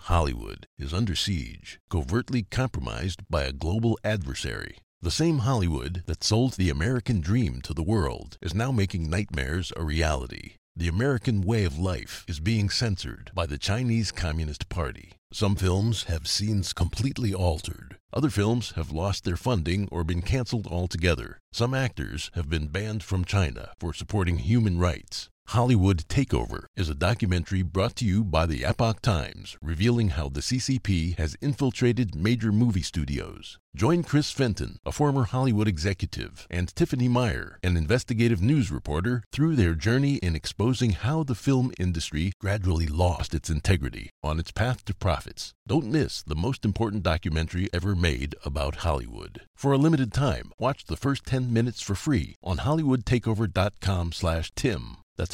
Hollywood is under siege, covertly compromised by a global adversary. The same Hollywood that sold the American dream to the world is now making nightmares a reality. The American way of life is being censored by the Chinese Communist Party. Some films have scenes completely altered. Other films have lost their funding or been canceled altogether. Some actors have been banned from China for supporting human rights. Hollywood Takeover is a documentary brought to you by the Epoch Times, revealing how the CCP has infiltrated major movie studios. Join Chris Fenton, a former Hollywood executive, and Tiffany Meyer, an investigative news reporter, through their journey in exposing how the film industry gradually lost its integrity on its path to profits. Don't miss the most important documentary ever made about Hollywood. For a limited time, watch the first 10 minutes for free on HollywoodTakeover.com/Tim. That's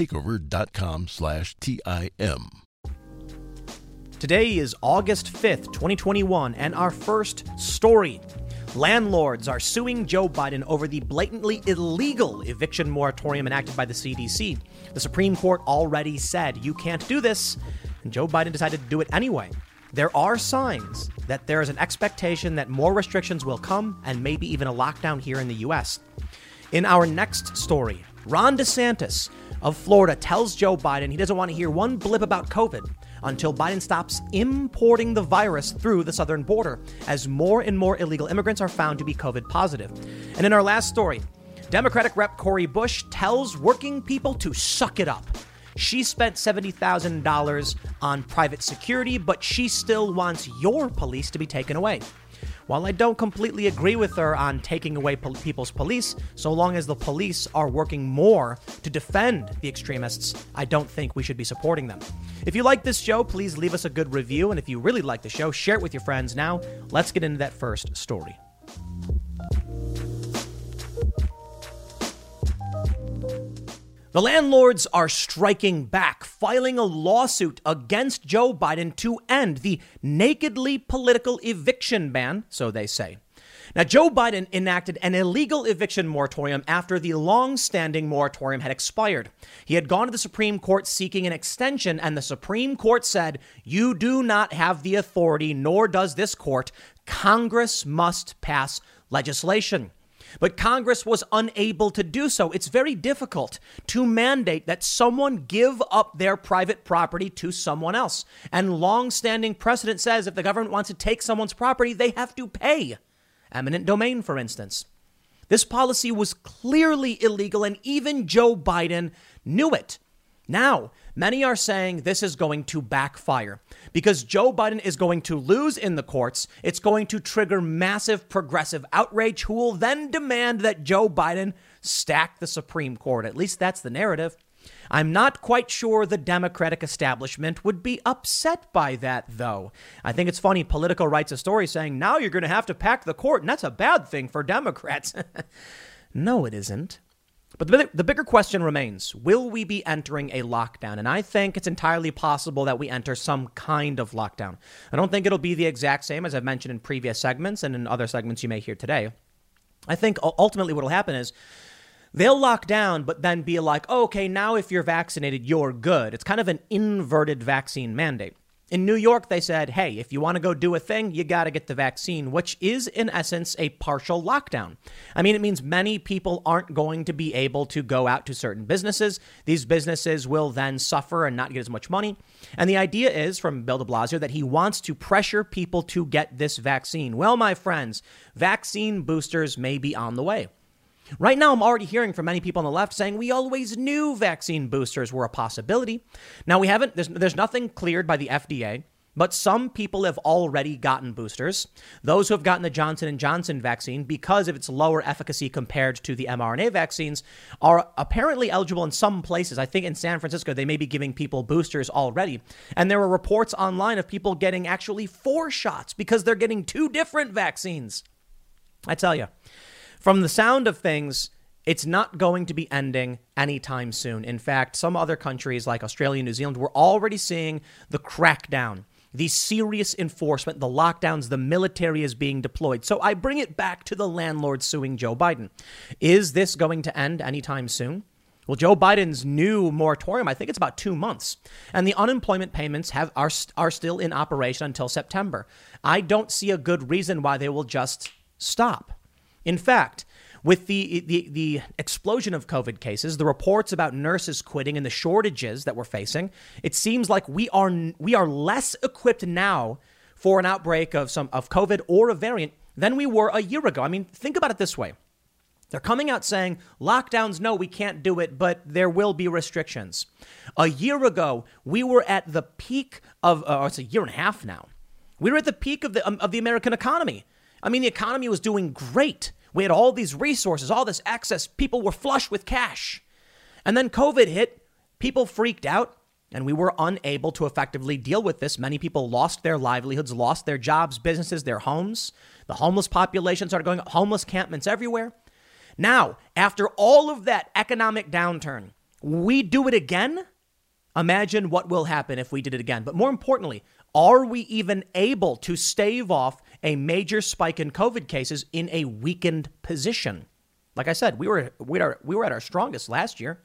HollywoodTakeover.com/TIM. Today is August 5th, 2021, and our first story. Landlords are suing Joe Biden over the blatantly illegal eviction moratorium enacted by the CDC. The Supreme Court already said you can't do this, and Joe Biden decided to do it anyway. There are signs that there is an expectation that more restrictions will come and maybe even a lockdown here in the U.S. In our next story, Ron DeSantis of Florida tells Joe Biden he doesn't want to hear one blip about COVID until Biden stops importing the virus through the southern border, as more and more illegal immigrants are found to be COVID positive. And in our last story, Democratic Rep. Cori Bush tells working people to suck it up. She spent $70,000 on private security, but she still wants your police to be taken away. While I don't completely agree with her on taking away people's police, so long as the police are working more to defend the extremists, I don't think we should be supporting them. If you like this show, please leave us a good review. And if you really like the show, share it with your friends. Now, let's get into that first story. The landlords are striking back, filing a lawsuit against Joe Biden to end the nakedly political eviction ban, so they say. Now, Joe Biden enacted an illegal eviction moratorium after the long-standing moratorium had expired. He had gone to the Supreme Court seeking an extension, and the Supreme Court said, you do not have the authority, nor does this court. Congress must pass legislation. But Congress was unable to do so. It's very difficult to mandate that someone give up their private property to someone else. And long-standing precedent says if the government wants to take someone's property, they have to pay. Eminent domain, for instance. This policy was clearly illegal, and even Joe Biden knew it. Now, many are saying this is going to backfire because Joe Biden is going to lose in the courts. It's going to trigger massive progressive outrage who will then demand that Joe Biden stack the Supreme Court. At least that's the narrative. I'm not quite sure the Democratic establishment would be upset by that, though. I think it's funny. Politico writes a story saying now you're going to have to pack the court, and that's a bad thing for Democrats. No, it isn't. But the bigger question remains, will we be entering a lockdown? And I think it's entirely possible that we enter some kind of lockdown. I don't think it'll be the exact same as I've mentioned in previous segments and in other segments you may hear today. I think ultimately what will happen is they'll lock down, but then be like, oh, okay, now if you're vaccinated, you're good. It's kind of an inverted vaccine mandate. In New York, they said, hey, if you want to go do a thing, you got to get the vaccine, which is, in essence, a partial lockdown. I mean, it means many people aren't going to be able to go out to certain businesses. These businesses will then suffer and not get as much money. And the idea is, from Bill de Blasio, that he wants to pressure people to get this vaccine. Well, my friends, vaccine boosters may be on the way. Right now, I'm already hearing from many people on the left saying we always knew vaccine boosters were a possibility. Now, there's nothing cleared by the FDA, but some people have already gotten boosters. Those who have gotten the Johnson & Johnson vaccine, because of its lower efficacy compared to the mRNA vaccines, are apparently eligible in some places. I think in San Francisco, they may be giving people boosters already. And there were reports online of people getting actually 4 shots because they're getting 2 different vaccines. I tell you. From the sound of things, it's not going to be ending anytime soon. In fact, some other countries like Australia and New Zealand, we're already seeing the crackdown, the serious enforcement, the lockdowns, the military is being deployed. So I bring it back to the landlords suing Joe Biden. Is this going to end anytime soon? Well, Joe Biden's new moratorium, I think it's about 2 months, and the unemployment payments are still in operation until September. I don't see a good reason why they will just stop. In fact, with the explosion of COVID cases, the reports about nurses quitting and the shortages that we're facing, it seems like we are less equipped now for an outbreak of COVID or a variant than we were a year ago. I mean, think about it this way. They're coming out saying lockdowns, no, we can't do it, but there will be restrictions. A year ago, we were at the peak of, it's a year and a half now. We were at the peak of the American economy. I mean, the economy was doing great. We had all these resources, all this access. People were flush with cash. And then COVID hit. People freaked out, and we were unable to effectively deal with this. Many people lost their livelihoods, lost their jobs, businesses, their homes. The homeless population started going, homeless encampments everywhere. Now, after all of that economic downturn, we do it again? Imagine what will happen if we did it again. But more importantly, are we even able to stave off a major spike in COVID cases in a weakened position? Like I said, we were at our strongest last year.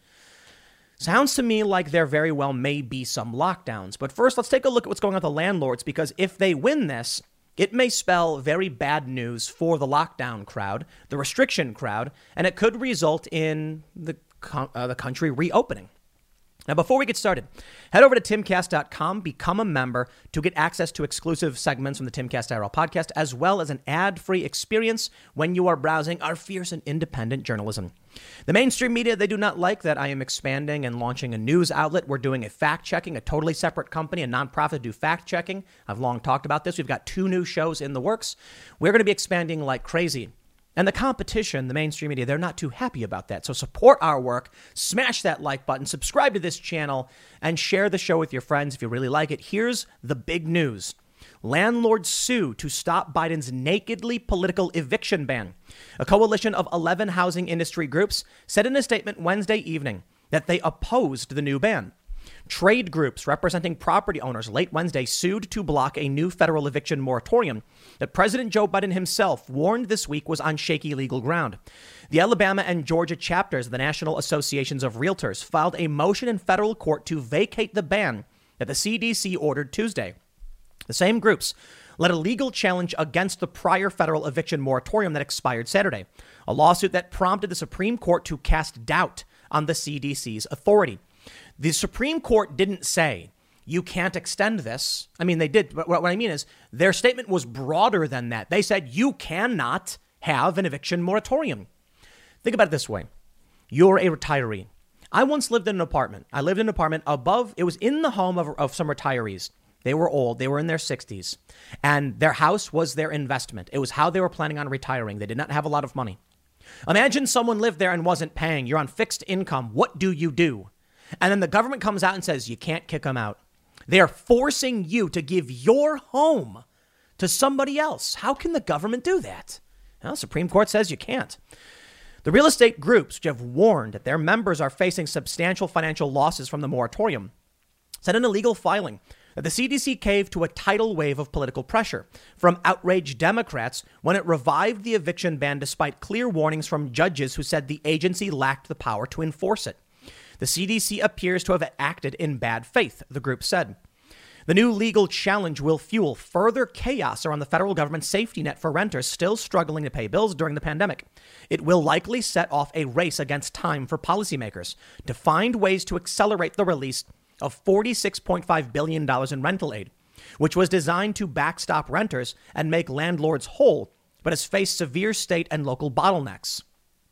Sounds to me like there very well may be some lockdowns. But first, let's take a look at what's going on with the landlords, because if they win this, it may spell very bad news for the lockdown crowd, the restriction crowd, and it could result in the country reopening. Now, before we get started, head over to timcast.com, become a member to get access to exclusive segments from the Timcast IRL podcast, as well as an ad-free experience when you are browsing our fierce and independent journalism. The mainstream media, they do not like that I am expanding and launching a news outlet. We're doing a fact-checking, a totally separate company, a nonprofit to do fact-checking. I've long talked about this. We've got 2 new shows in the works. We're going to be expanding like crazy. And the competition, the mainstream media, they're not too happy about that. So support our work, smash that like button, subscribe to this channel, and share the show with your friends if you really like it. Here's the big news. Landlords sue to stop Biden's nakedly political eviction ban. A coalition of 11 housing industry groups said in a statement Wednesday evening that they opposed the new ban. Trade groups representing property owners late Wednesday sued to block a new federal eviction moratorium that President Joe Biden himself warned this week was on shaky legal ground. The Alabama and Georgia chapters of the National Associations of Realtors filed a motion in federal court to vacate the ban that the CDC ordered Tuesday. The same groups led a legal challenge against the prior federal eviction moratorium that expired Saturday, a lawsuit that prompted the Supreme Court to cast doubt on the CDC's authority. The Supreme Court didn't say you can't extend this. I mean, they did. But what I mean is their statement was broader than that. They said you cannot have an eviction moratorium. Think about it this way. You're a retiree. I once lived in an apartment. I lived in an apartment above. It was in the home of some retirees. They were old. They were in their 60s. And their house was their investment. It was how they were planning on retiring. They did not have a lot of money. Imagine someone lived there and wasn't paying. You're on fixed income. What do you do? And then the government comes out and says, you can't kick them out. They are forcing you to give your home to somebody else. How can the government do that? Well, the Supreme Court says you can't. The real estate groups, which have warned that their members are facing substantial financial losses from the moratorium, said in a legal filing that the CDC caved to a tidal wave of political pressure from outraged Democrats when it revived the eviction ban despite clear warnings from judges who said the agency lacked the power to enforce it. The CDC appears to have acted in bad faith, the group said. The new legal challenge will fuel further chaos around the federal government's safety net for renters still struggling to pay bills during the pandemic. It will likely set off a race against time for policymakers to find ways to accelerate the release of $46.5 billion in rental aid, which was designed to backstop renters and make landlords whole, but has faced severe state and local bottlenecks.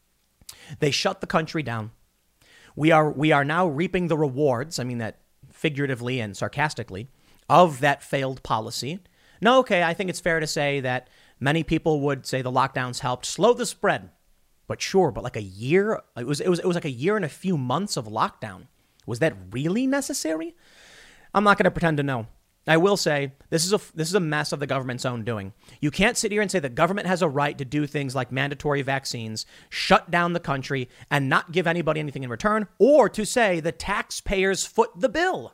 They shut the country down. We are now reaping the rewards, I mean that figuratively and sarcastically, of that failed policy. No, okay, I think it's fair to say that many people would say the lockdowns helped slow the spread. But sure, but like a year, it was like a year and a few months of lockdown. Was that really necessary? I'm not going to pretend to know. I will say this is a mess of the government's own doing. You can't sit here and say the government has a right to do things like mandatory vaccines, shut down the country, and not give anybody anything in return, or to say the taxpayers foot the bill.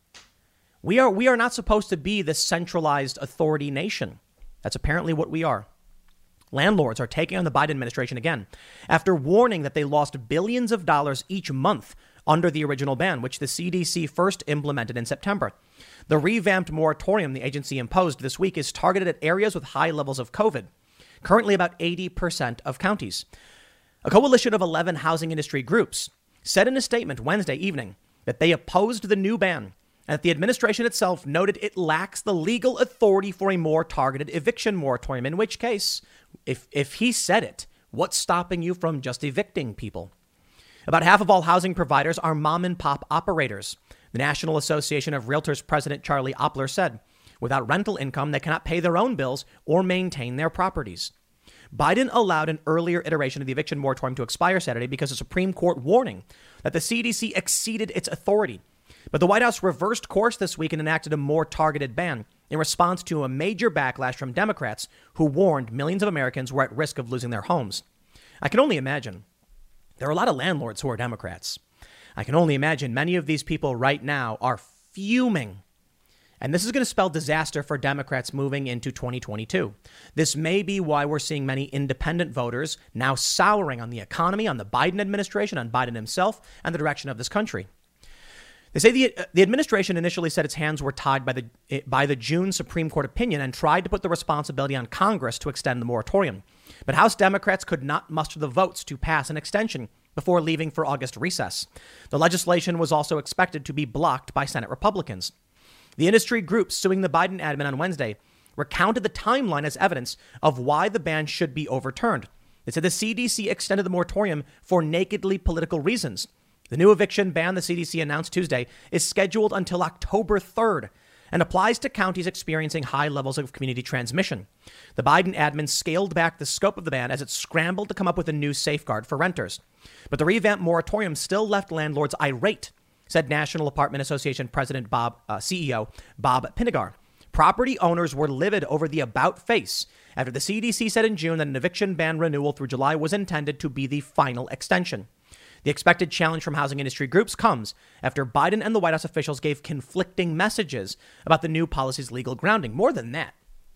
We are not supposed to be this centralized authority nation. That's apparently what we are. Landlords are taking on the Biden administration again after warning that they lost billions of dollars each month under the original ban, which the CDC first implemented in September. The revamped moratorium the agency imposed this week is targeted at areas with high levels of COVID, currently about 80% of counties. A coalition of 11 housing industry groups said in a statement Wednesday evening that they opposed the new ban and that the administration itself noted it lacks the legal authority for a more targeted eviction moratorium, in which case, if he said it, what's stopping you from just evicting people? About half of all housing providers are mom and pop operators. The National Association of Realtors president Charlie Oppler said, without rental income, they cannot pay their own bills or maintain their properties. Biden allowed an earlier iteration of the eviction moratorium to expire Saturday because of Supreme Court warning that the CDC exceeded its authority. But the White House reversed course this week and enacted a more targeted ban in response to a major backlash from Democrats who warned millions of Americans were at risk of losing their homes. I can only imagine. There are a lot of landlords who are Democrats. I can only imagine many of these people right now are fuming. And this is going to spell disaster for Democrats moving into 2022. This may be why we're seeing many independent voters now souring on the economy, on the Biden administration, on Biden himself, and the direction of this country. They say the administration initially said its hands were tied by the June Supreme Court opinion and tried to put the responsibility on Congress to extend the moratorium. But House Democrats could not muster the votes to pass an extension before leaving for August recess. The legislation was also expected to be blocked by Senate Republicans. The industry groups suing the Biden admin on Wednesday recounted the timeline as evidence of why the ban should be overturned. They said the CDC extended the moratorium for nakedly political reasons. The new eviction ban the CDC announced Tuesday is scheduled until October 3rd and applies to counties experiencing high levels of community transmission. The Biden admin scaled back the scope of the ban as it scrambled to come up with a new safeguard for renters. But the revamped moratorium still left landlords irate, said National Apartment Association President CEO Bob Pinnegar. Property owners were livid over the about face after the CDC said in June that an eviction ban renewal through July was intended to be the final extension. The expected challenge from housing industry groups comes after Biden and the White House officials gave conflicting messages about the new policy's legal grounding. More than that,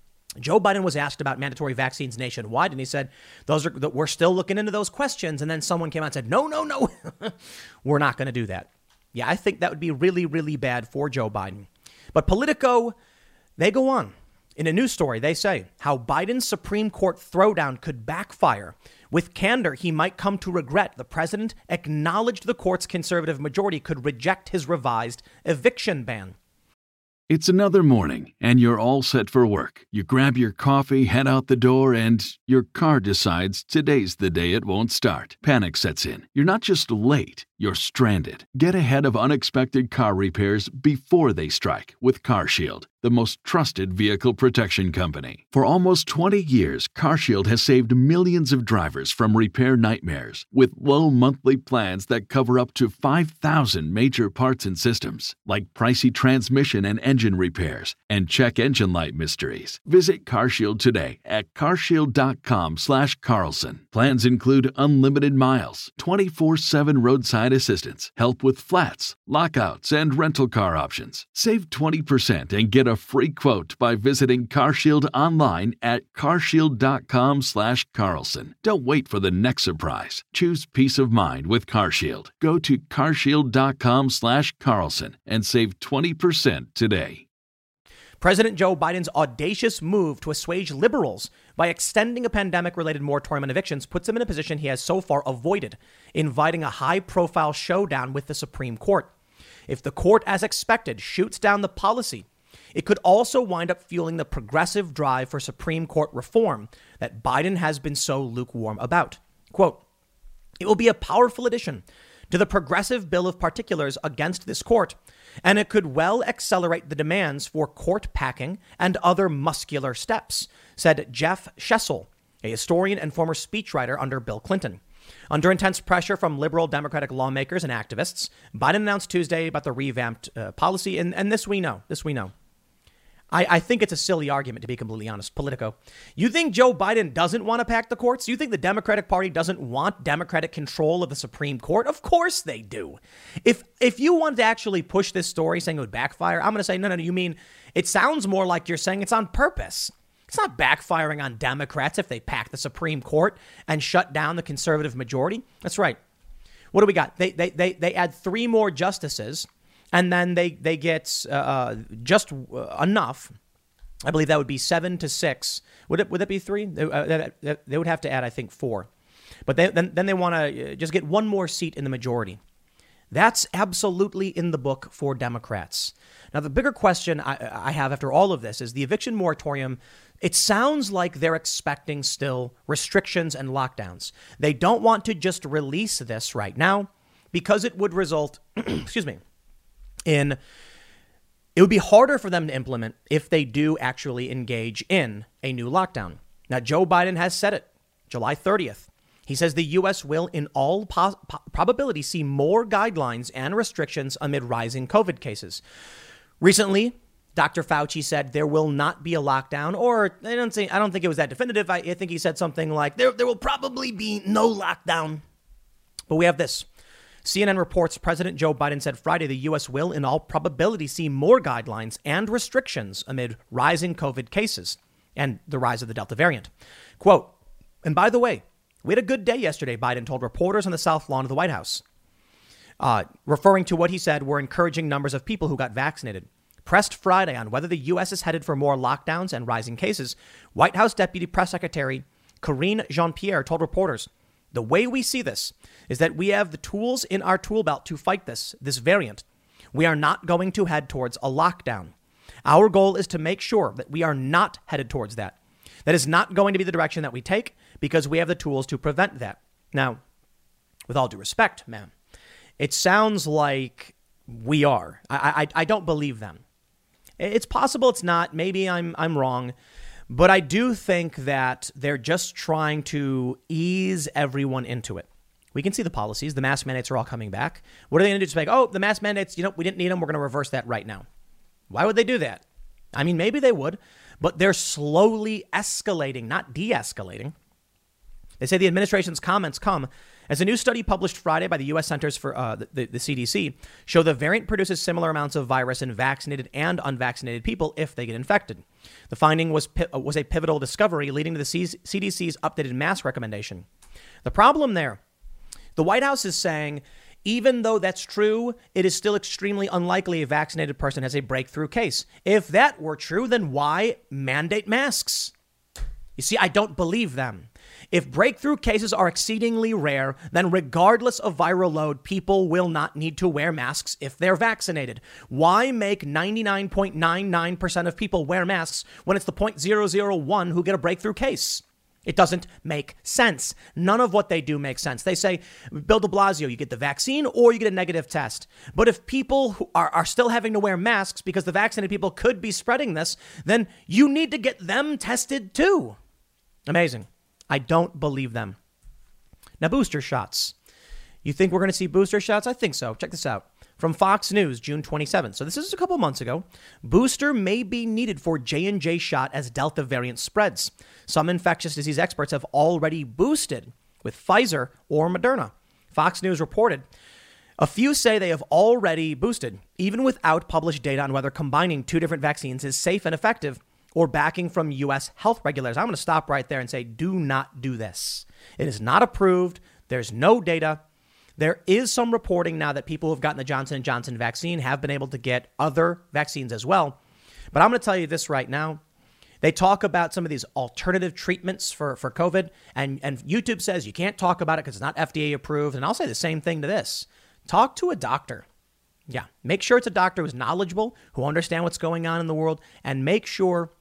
Joe Biden was asked about mandatory vaccines nationwide, and he said, we're still looking into those questions. And then someone came out and said, no, we're not going to do that. Yeah, I think that would be really, really bad for Joe Biden. But Politico, they go on. In a news story, they say how Biden's Supreme Court throwdown could backfire. With candor, he might come to regret the president acknowledged the court's conservative majority could reject his revised eviction ban. It's another morning, and you're all set for work. You grab your coffee, head out the door, and your car decides today's the day it won't start. Panic sets in. You're not just late, you're stranded. Get ahead of unexpected car repairs before they strike with CarShield, the most trusted vehicle protection company. For almost 20 years, CarShield has saved millions of drivers from repair nightmares with low monthly plans that cover up to 5,000 major parts and systems, like pricey transmission and engine repairs and check engine light mysteries. Visit CarShield today at carshield.com/Carlson. Plans include unlimited miles, 24/7 roadside assistance, help with flats, lockouts, and rental car options. Save 20% and get a free quote by visiting CarShield online at carshield.com/Carlson. Don't wait for the next surprise. Choose peace of mind with CarShield. Go to carshield.com/Carlson and save 20% today. President Joe Biden's audacious move to assuage liberals by extending a pandemic-related moratorium on evictions puts him in a position he has so far avoided, inviting a high-profile showdown with the Supreme Court. If the court, as expected, shoots down the policy, it could also wind up fueling the progressive drive for Supreme Court reform that Biden has been so lukewarm about. Quote, "It will be a powerful addition to the progressive bill of particulars against this court, and it could well accelerate the demands for court packing and other muscular steps," said Jeff Schessel, a historian and former speechwriter under Bill Clinton. Under intense pressure from liberal Democratic lawmakers and activists, Biden announced Tuesday about the revamped policy, and this we know. I think it's a silly argument, to be completely honest. Politico. You think Joe Biden doesn't want to pack the courts? You think the Democratic Party doesn't want Democratic control of the Supreme Court? Of course they do. If you want to actually push this story saying it would backfire, I'm going to say, no, you mean it sounds more like you're saying it's on purpose. It's not backfiring on Democrats if they pack the Supreme Court and shut down the conservative majority. That's right. What do we got? They add 3 more justices, and then they get just enough. I believe that would be 7 to 6. Would that be 3? They would have to add, I think, 4. But then they want to just get 1 more seat in the majority. That's absolutely in the book for Democrats. Now, the bigger question I have after all of this is the eviction moratorium. It sounds like they're expecting still restrictions and lockdowns. They don't want to just release this right now because it would result, excuse me, it would be harder for them to implement if they do actually engage in a new lockdown. Now, Joe Biden has said it, July 30th. He says the U.S. will, in all probability, see more guidelines and restrictions amid rising COVID cases. Recently, Dr. Fauci said there will not be a lockdown, or I don't think it was that definitive. I think he said something like there will probably be no lockdown. But we have this. CNN reports President Joe Biden said Friday the U.S. will, in all probability, see more guidelines and restrictions amid rising COVID cases and the rise of the Delta variant. Quote, and by the way, we had a good day yesterday, Biden told reporters on the South Lawn of the White House, referring to what he said were encouraging numbers of people who got vaccinated. Pressed Friday on whether the U.S. is headed for more lockdowns and rising cases, White House Deputy Press Secretary Karine Jean-Pierre told reporters, the way we see this is that we have the tools in our tool belt to fight this variant. We are not going to head towards a lockdown. Our goal is to make sure that we are not headed towards that. That is not going to be the direction that we take because we have the tools to prevent that. Now, with all due respect, ma'am, it sounds like we are. I don't believe them. It's possible it's not. Maybe I'm wrong. But I do think that they're just trying to ease everyone into it. We can see the policies. The mask mandates are all coming back. What are they going to do? Just like, oh, the mask mandates, we didn't need them. We're going to reverse that right now. Why would they do that? I mean, maybe they would, but they're slowly escalating, not de-escalating. They say the administration's comments come as a new study published Friday by the U.S. Centers for the CDC show the variant produces similar amounts of virus in vaccinated and unvaccinated people if they get infected. The finding was a pivotal discovery leading to the CDC's updated mask recommendation. The problem there, the White House is saying, even though that's true, it is still extremely unlikely a vaccinated person has a breakthrough case. If that were true, then why mandate masks? You see, I don't believe them. If breakthrough cases are exceedingly rare, then regardless of viral load, people will not need to wear masks if they're vaccinated. Why make 99.99% of people wear masks when it's the 0.001 who get a breakthrough case? It doesn't make sense. None of what they do makes sense. They say, Bill de Blasio, you get the vaccine or you get a negative test. But if people who are still having to wear masks because the vaccinated people could be spreading this, then you need to get them tested too. Amazing. I don't believe them. Now, booster shots. You think we're going to see booster shots? I think so. Check this out. From Fox News, June 27th. So this is a couple months ago. Booster may be needed for J&J shot as Delta variant spreads. Some infectious disease experts have already boosted with Pfizer or Moderna. Fox News reported, a few say they have already boosted, even without published data on whether combining 2 different vaccines is safe and effective or backing from U.S. health regulators. I'm going to stop right there and say, do not do this. It is not approved. There's no data. There is some reporting now that people who have gotten the Johnson & Johnson vaccine have been able to get other vaccines as well. But I'm going to tell you this right now. They talk about some of these alternative treatments for COVID, and YouTube says you can't talk about it because it's not FDA approved. And I'll say the same thing to this. Talk to a doctor. Yeah, make sure it's a doctor who's knowledgeable, who understands what's going on in the world, and make sure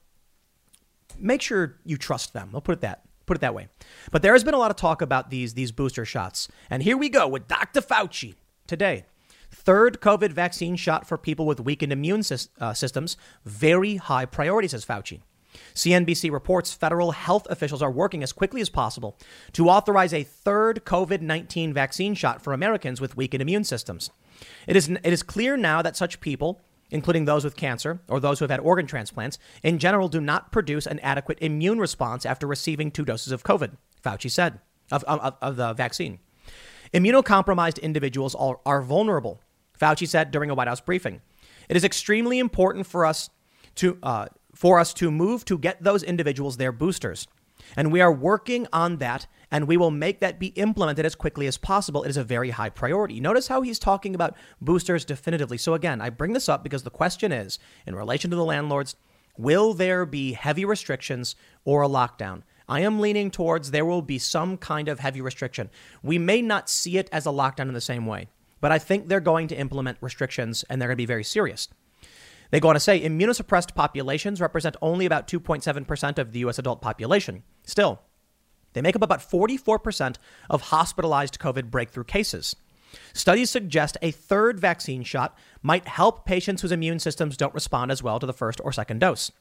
you trust them. I'll put it that way. But there has been a lot of talk about these booster shots. And here we go with Dr. Fauci today. 3rd COVID vaccine shot for people with weakened immune systems. Very high priority, says Fauci. CNBC reports federal health officials are working as quickly as possible to authorize a 3rd COVID-19 vaccine shot for Americans with weakened immune systems. It is clear now that such people, including those with cancer or those who have had organ transplants, in general do not produce an adequate immune response after receiving 2 doses of COVID, Fauci said, of the vaccine. Immunocompromised individuals are vulnerable, Fauci said during a White House briefing. It is extremely important for us for us to move to get those individuals their boosters. And we are working on that, and we will make that be implemented as quickly as possible. It is a very high priority. Notice how he's talking about boosters definitively. So again, I bring this up because the question is, in relation to the landlords, will there be heavy restrictions or a lockdown? I am leaning towards there will be some kind of heavy restriction. We may not see it as a lockdown in the same way, but I think they're going to implement restrictions, and they're going to be very serious. They go on to say immunosuppressed populations represent only about 2.7% of the U.S. adult population. Still, they make up about 44% of hospitalized COVID breakthrough cases. Studies suggest a third vaccine shot might help patients whose immune systems don't respond as well to the first or second dose.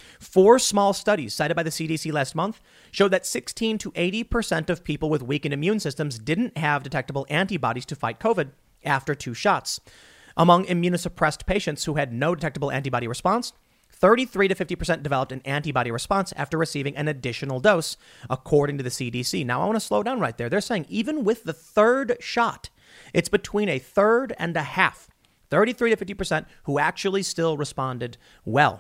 4 small studies cited by the CDC last month showed that 16 to 80% of people with weakened immune systems didn't have detectable antibodies to fight COVID after 2 shots. Among immunosuppressed patients who had no detectable antibody response, 33 to 50% developed an antibody response after receiving an additional dose, according to the CDC. Now, I want to slow down right there. They're saying even with the third shot, it's between a third and a half, 33 to 50% who actually still responded well.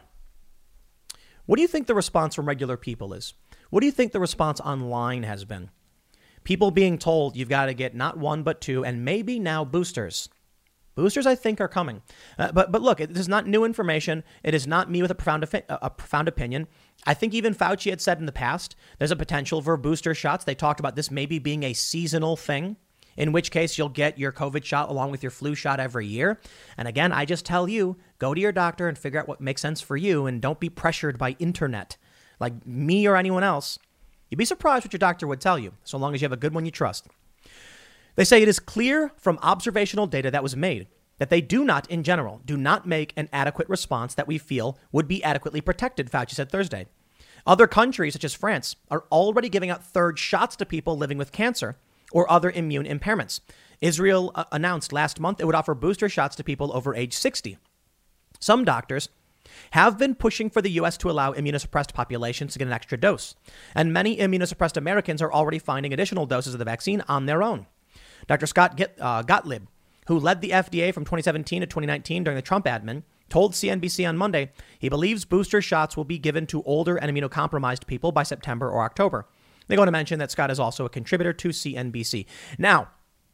What do you think the response from regular people is? What do you think the response online has been? People being told you've got to get not 1, but 2, and maybe now boosters. Boosters, I think, are coming. But look, this is not new information. It is not me with a profound opinion. I think even Fauci had said in the past, there's a potential for booster shots. They talked about this maybe being a seasonal thing, in which case you'll get your COVID shot along with your flu shot every year. And again, I just tell you, go to your doctor and figure out what makes sense for you, and don't be pressured by internet like me or anyone else. You'd be surprised what your doctor would tell you, so long as you have a good one you trust. They say it is clear from observational data that was made that they do not, in general, do not make an adequate response that we feel would be adequately protected, Fauci said Thursday. Other countries, such as France, are already giving out third shots to people living with cancer or other immune impairments. Israel announced last month it would offer booster shots to people over age 60. Some doctors have been pushing for the U.S. to allow immunosuppressed populations to get an extra dose, and many immunosuppressed Americans are already finding additional doses of the vaccine on their own. Dr. Scott Gottlieb, who led the FDA from 2017 to 2019 during the Trump admin, told CNBC on Monday he believes booster shots will be given to older and immunocompromised people by September or October. They go on to mention that Scott is also a contributor to CNBC. Now,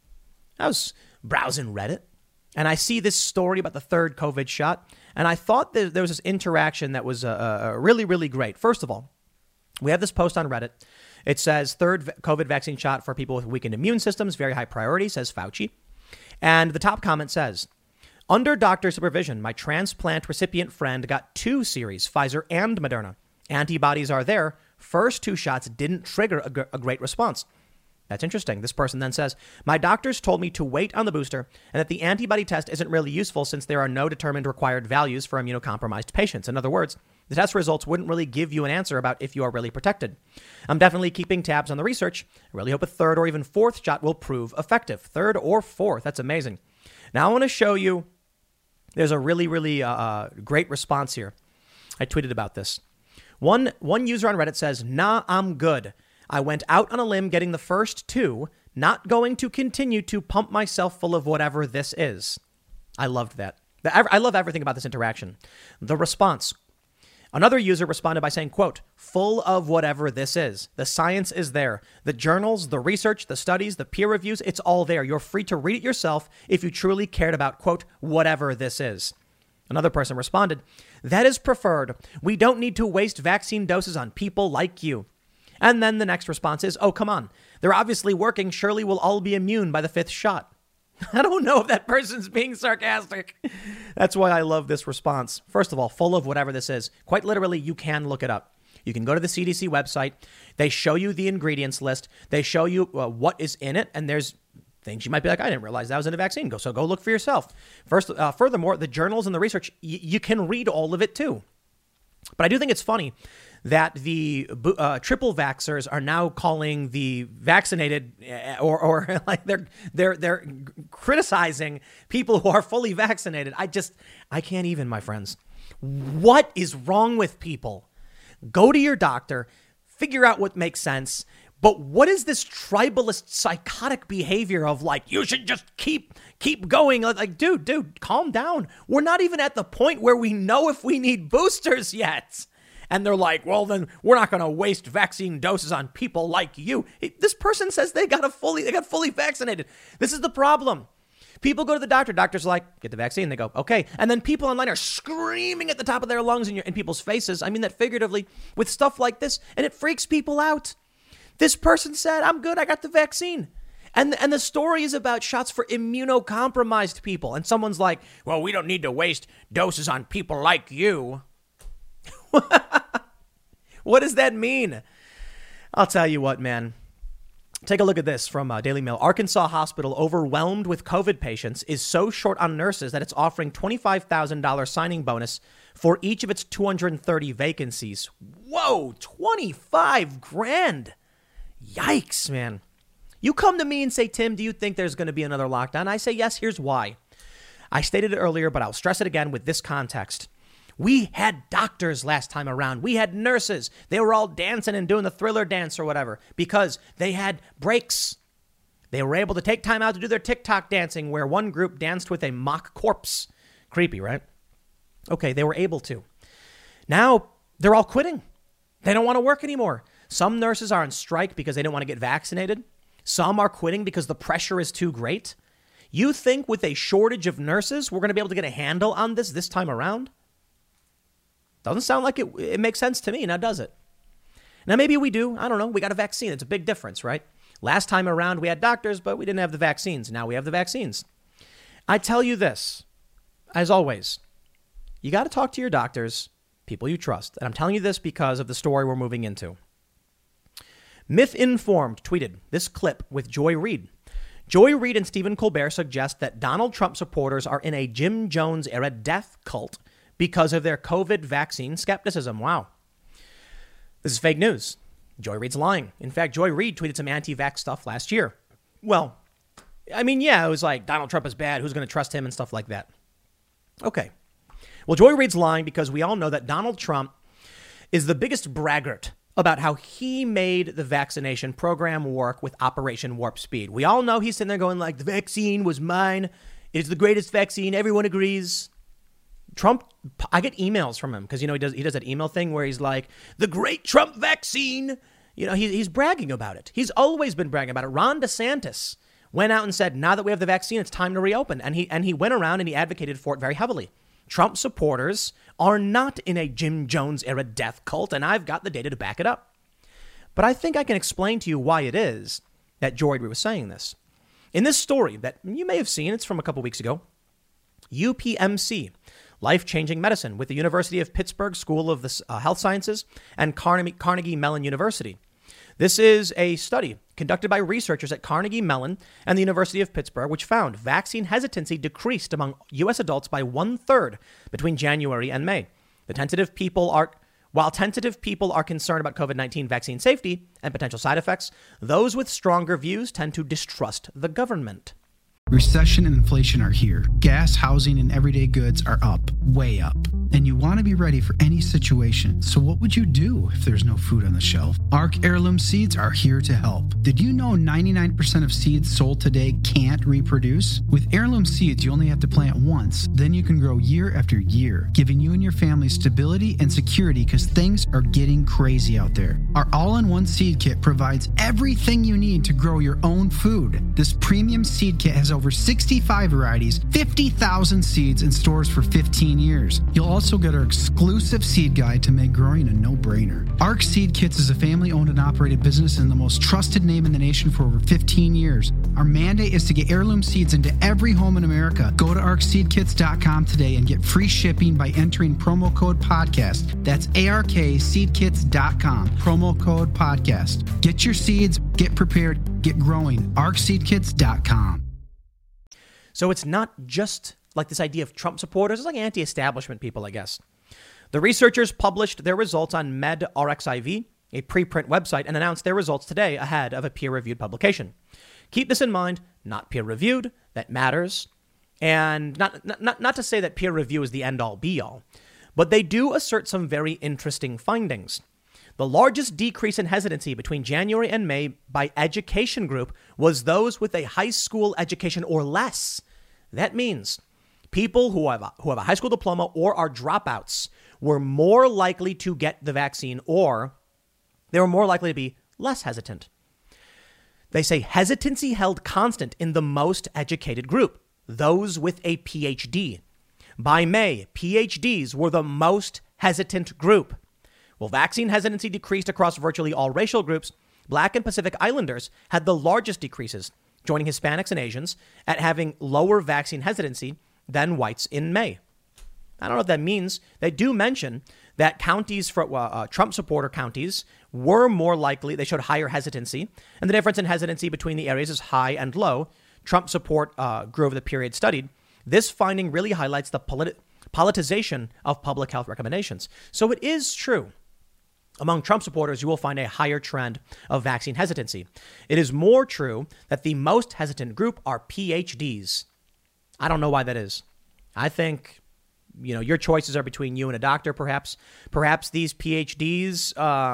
I was browsing Reddit, and I see this story about the third COVID shot, and I thought that there was this interaction that was really, really great. First of all, we have this post on Reddit. It says third COVID vaccine shot for people with weakened immune systems, very high priority, says Fauci. And the top comment says, under doctor supervision, my transplant recipient friend got 2 series, Pfizer and Moderna. Antibodies are there. First 2 shots didn't trigger a great response. That's interesting. This person then says, my doctors told me to wait on the booster and that the antibody test isn't really useful since there are no determined required values for immunocompromised patients. In other words, the test results wouldn't really give you an answer about if you are really protected. I'm definitely keeping tabs on the research. I really hope a third or even fourth shot will prove effective. Third or fourth. That's amazing. Now I want to show you, there's a really, really great response here. I tweeted about this. One user on Reddit says, nah, I'm good. I went out on a limb getting the first 2, not going to continue to pump myself full of whatever this is. I loved that. I love everything about this interaction. The response. Another user responded by saying, quote, full of whatever this is. The science is there. The journals, the research, the studies, the peer reviews, it's all there. You're free to read it yourself if you truly cared about, quote, whatever this is. Another person responded, that is preferred. We don't need to waste vaccine doses on people like you. And then the next response is, oh, come on. They're obviously working. Surely we'll all be immune by the 5th shot. I don't know if that person's being sarcastic. That's why I love this response. First of all, full of whatever this is. Quite literally, you can look it up. You can go to the CDC website. They show you the ingredients list. They show you what is in it. And there's things you might be like, I didn't realize that was in a vaccine. So go look for yourself. Furthermore, the journals and the research, you can read all of it too. But I do think it's funny that the triple vaxxers are now calling the vaccinated or like they're criticizing people who are fully vaccinated. I can't even, my friends. What is wrong with people? Go to your doctor, figure out what makes sense. But what is this tribalist psychotic behavior of like, you should just keep going? Like, dude, calm down. We're not even at the point where we know if we need boosters yet. And they're like, well, then we're not going to waste vaccine doses on people like you. This person says they got fully vaccinated. This is the problem. People go to the doctor. Doctor's like, get the vaccine. They go, okay. And then people online are screaming at the top of their lungs in people's faces. I mean that figuratively with stuff like this. And it freaks people out. This person said, I'm good. I got the vaccine. And the story is about shots for immunocompromised people. And someone's like, well, we don't need to waste doses on people like you. What does that mean? I'll tell you what, man. Take a look at this from Daily Mail. Arkansas hospital overwhelmed with COVID patients is so short on nurses that it's offering $25,000 signing bonus for each of its 230 vacancies. Whoa, 25 grand. Yikes, man. You come to me and say, Tim, do you think there's going to be another lockdown? I say, yes, here's why. I stated it earlier, but I'll stress it again with this context. We had doctors last time around. We had nurses. They were all dancing and doing the Thriller dance or whatever because they had breaks. They were able to take time out to do their TikTok dancing where one group danced with a mock corpse. Creepy, right? Okay, they were able to. Now they're all quitting. They don't want to work anymore. Some nurses are on strike because they don't want to get vaccinated. Some are quitting because the pressure is too great. You think with a shortage of nurses, we're going to be able to get a handle on this time around? Doesn't sound like it makes sense to me, now does it? Now, maybe we do. I don't know. We got a vaccine. It's a big difference, right? Last time around, we had doctors, but we didn't have the vaccines. Now we have the vaccines. I tell you this, as always, you got to talk to your doctors, people you trust. And I'm telling you this because of the story we're moving into. Myth Informed tweeted this clip with Joy Reid. Joy Reid and Stephen Colbert suggest that Donald Trump supporters are in a Jim Jones era death cult because of their COVID vaccine skepticism. Wow. This is fake news. Joy Reid's lying. In fact, Joy Reid tweeted some anti-vax stuff last year. Well, I mean, yeah, it was like Donald Trump is bad. Who's going to trust him and stuff like that? Okay. Well, Joy Reid's lying because we all know that Donald Trump is the biggest braggart about how he made the vaccination program work with Operation Warp Speed. We all know he's sitting there going like, the vaccine was mine. It's the greatest vaccine. Everyone agrees. Trump, I get emails from him because, you know, he does that email thing where he's like, the great Trump vaccine. You know, he's bragging about it. He's always been bragging about it. Ron DeSantis went out and said, now that we have the vaccine, it's time to reopen. And he went around and he advocated for it very heavily. Trump supporters are not in a Jim Jones era death cult, and I've got the data to back it up. But I think I can explain to you why it is that Joy Reid was saying this. In this story that you may have seen, it's from a couple weeks ago, UPMC, Life-Changing Medicine, with the University of Pittsburgh School of the Health Sciences and Carnegie Mellon University. This is a study conducted by researchers at Carnegie Mellon and the University of Pittsburgh, which found vaccine hesitancy decreased among U.S. adults by 1/3 between January and May. While tentative people are concerned about COVID-19 vaccine safety and potential side effects, those with stronger views tend to distrust the government. Recession and inflation are here. Gas, housing, and everyday goods are up, way up. And you want to be ready for any situation. So what would you do if there's no food on the shelf? ARC Heirloom Seeds are here to help. Did you know 99% of seeds sold today can't reproduce? With Heirloom Seeds, you only have to plant once. Then you can grow year after year, giving you and your family stability and security because things are getting crazy out there. Our all-in-one seed kit provides everything you need to grow your own food. This premium seed kit has over 65 varieties, 50,000 seeds, and stores for 15 years. You'll also get our exclusive seed guide to make growing a no-brainer. ARC Seed Kits is a family-owned and operated business and the most trusted name in the nation for over 15 years. Our mandate is to get heirloom seeds into every home in America. Go to arcseedkits.com today and get free shipping by entering promo code podcast. That's ARKseedkits.com, promo code podcast. Get your seeds, get prepared, get growing. arcseedkits.com. So it's not just like this idea of Trump supporters. It's like anti-establishment people, I guess. The researchers published their results on medRxiv, a preprint website, and announced their results today ahead of a peer-reviewed publication. Keep this in mind, not peer-reviewed, that matters. And not to say that peer review is the end-all, be-all, but they do assert some very interesting findings. The largest decrease in hesitancy between January and May by education group was those with a high school education or less. That means People who have a high school diploma or are dropouts were more likely to get the vaccine, or they were more likely to be less hesitant. They say hesitancy held constant in the most educated group, those with a PhD. By May, PhDs were the most hesitant group. Well, vaccine hesitancy decreased across virtually all racial groups. Black and Pacific Islanders had the largest decreases, joining Hispanics and Asians at having lower vaccine hesitancy than whites in May. I don't know what that means. They do mention that counties for Trump supporter counties were more likely, they showed higher hesitancy, and the difference in hesitancy between the areas is high and low. Trump support grew over the period studied. This finding really highlights the politicization of public health recommendations. So it is true. Among Trump supporters, you will find a higher trend of vaccine hesitancy. It is more true that the most hesitant group are PhDs. I don't know why that is. I think, your choices are between you and a doctor, perhaps. Perhaps these PhDs,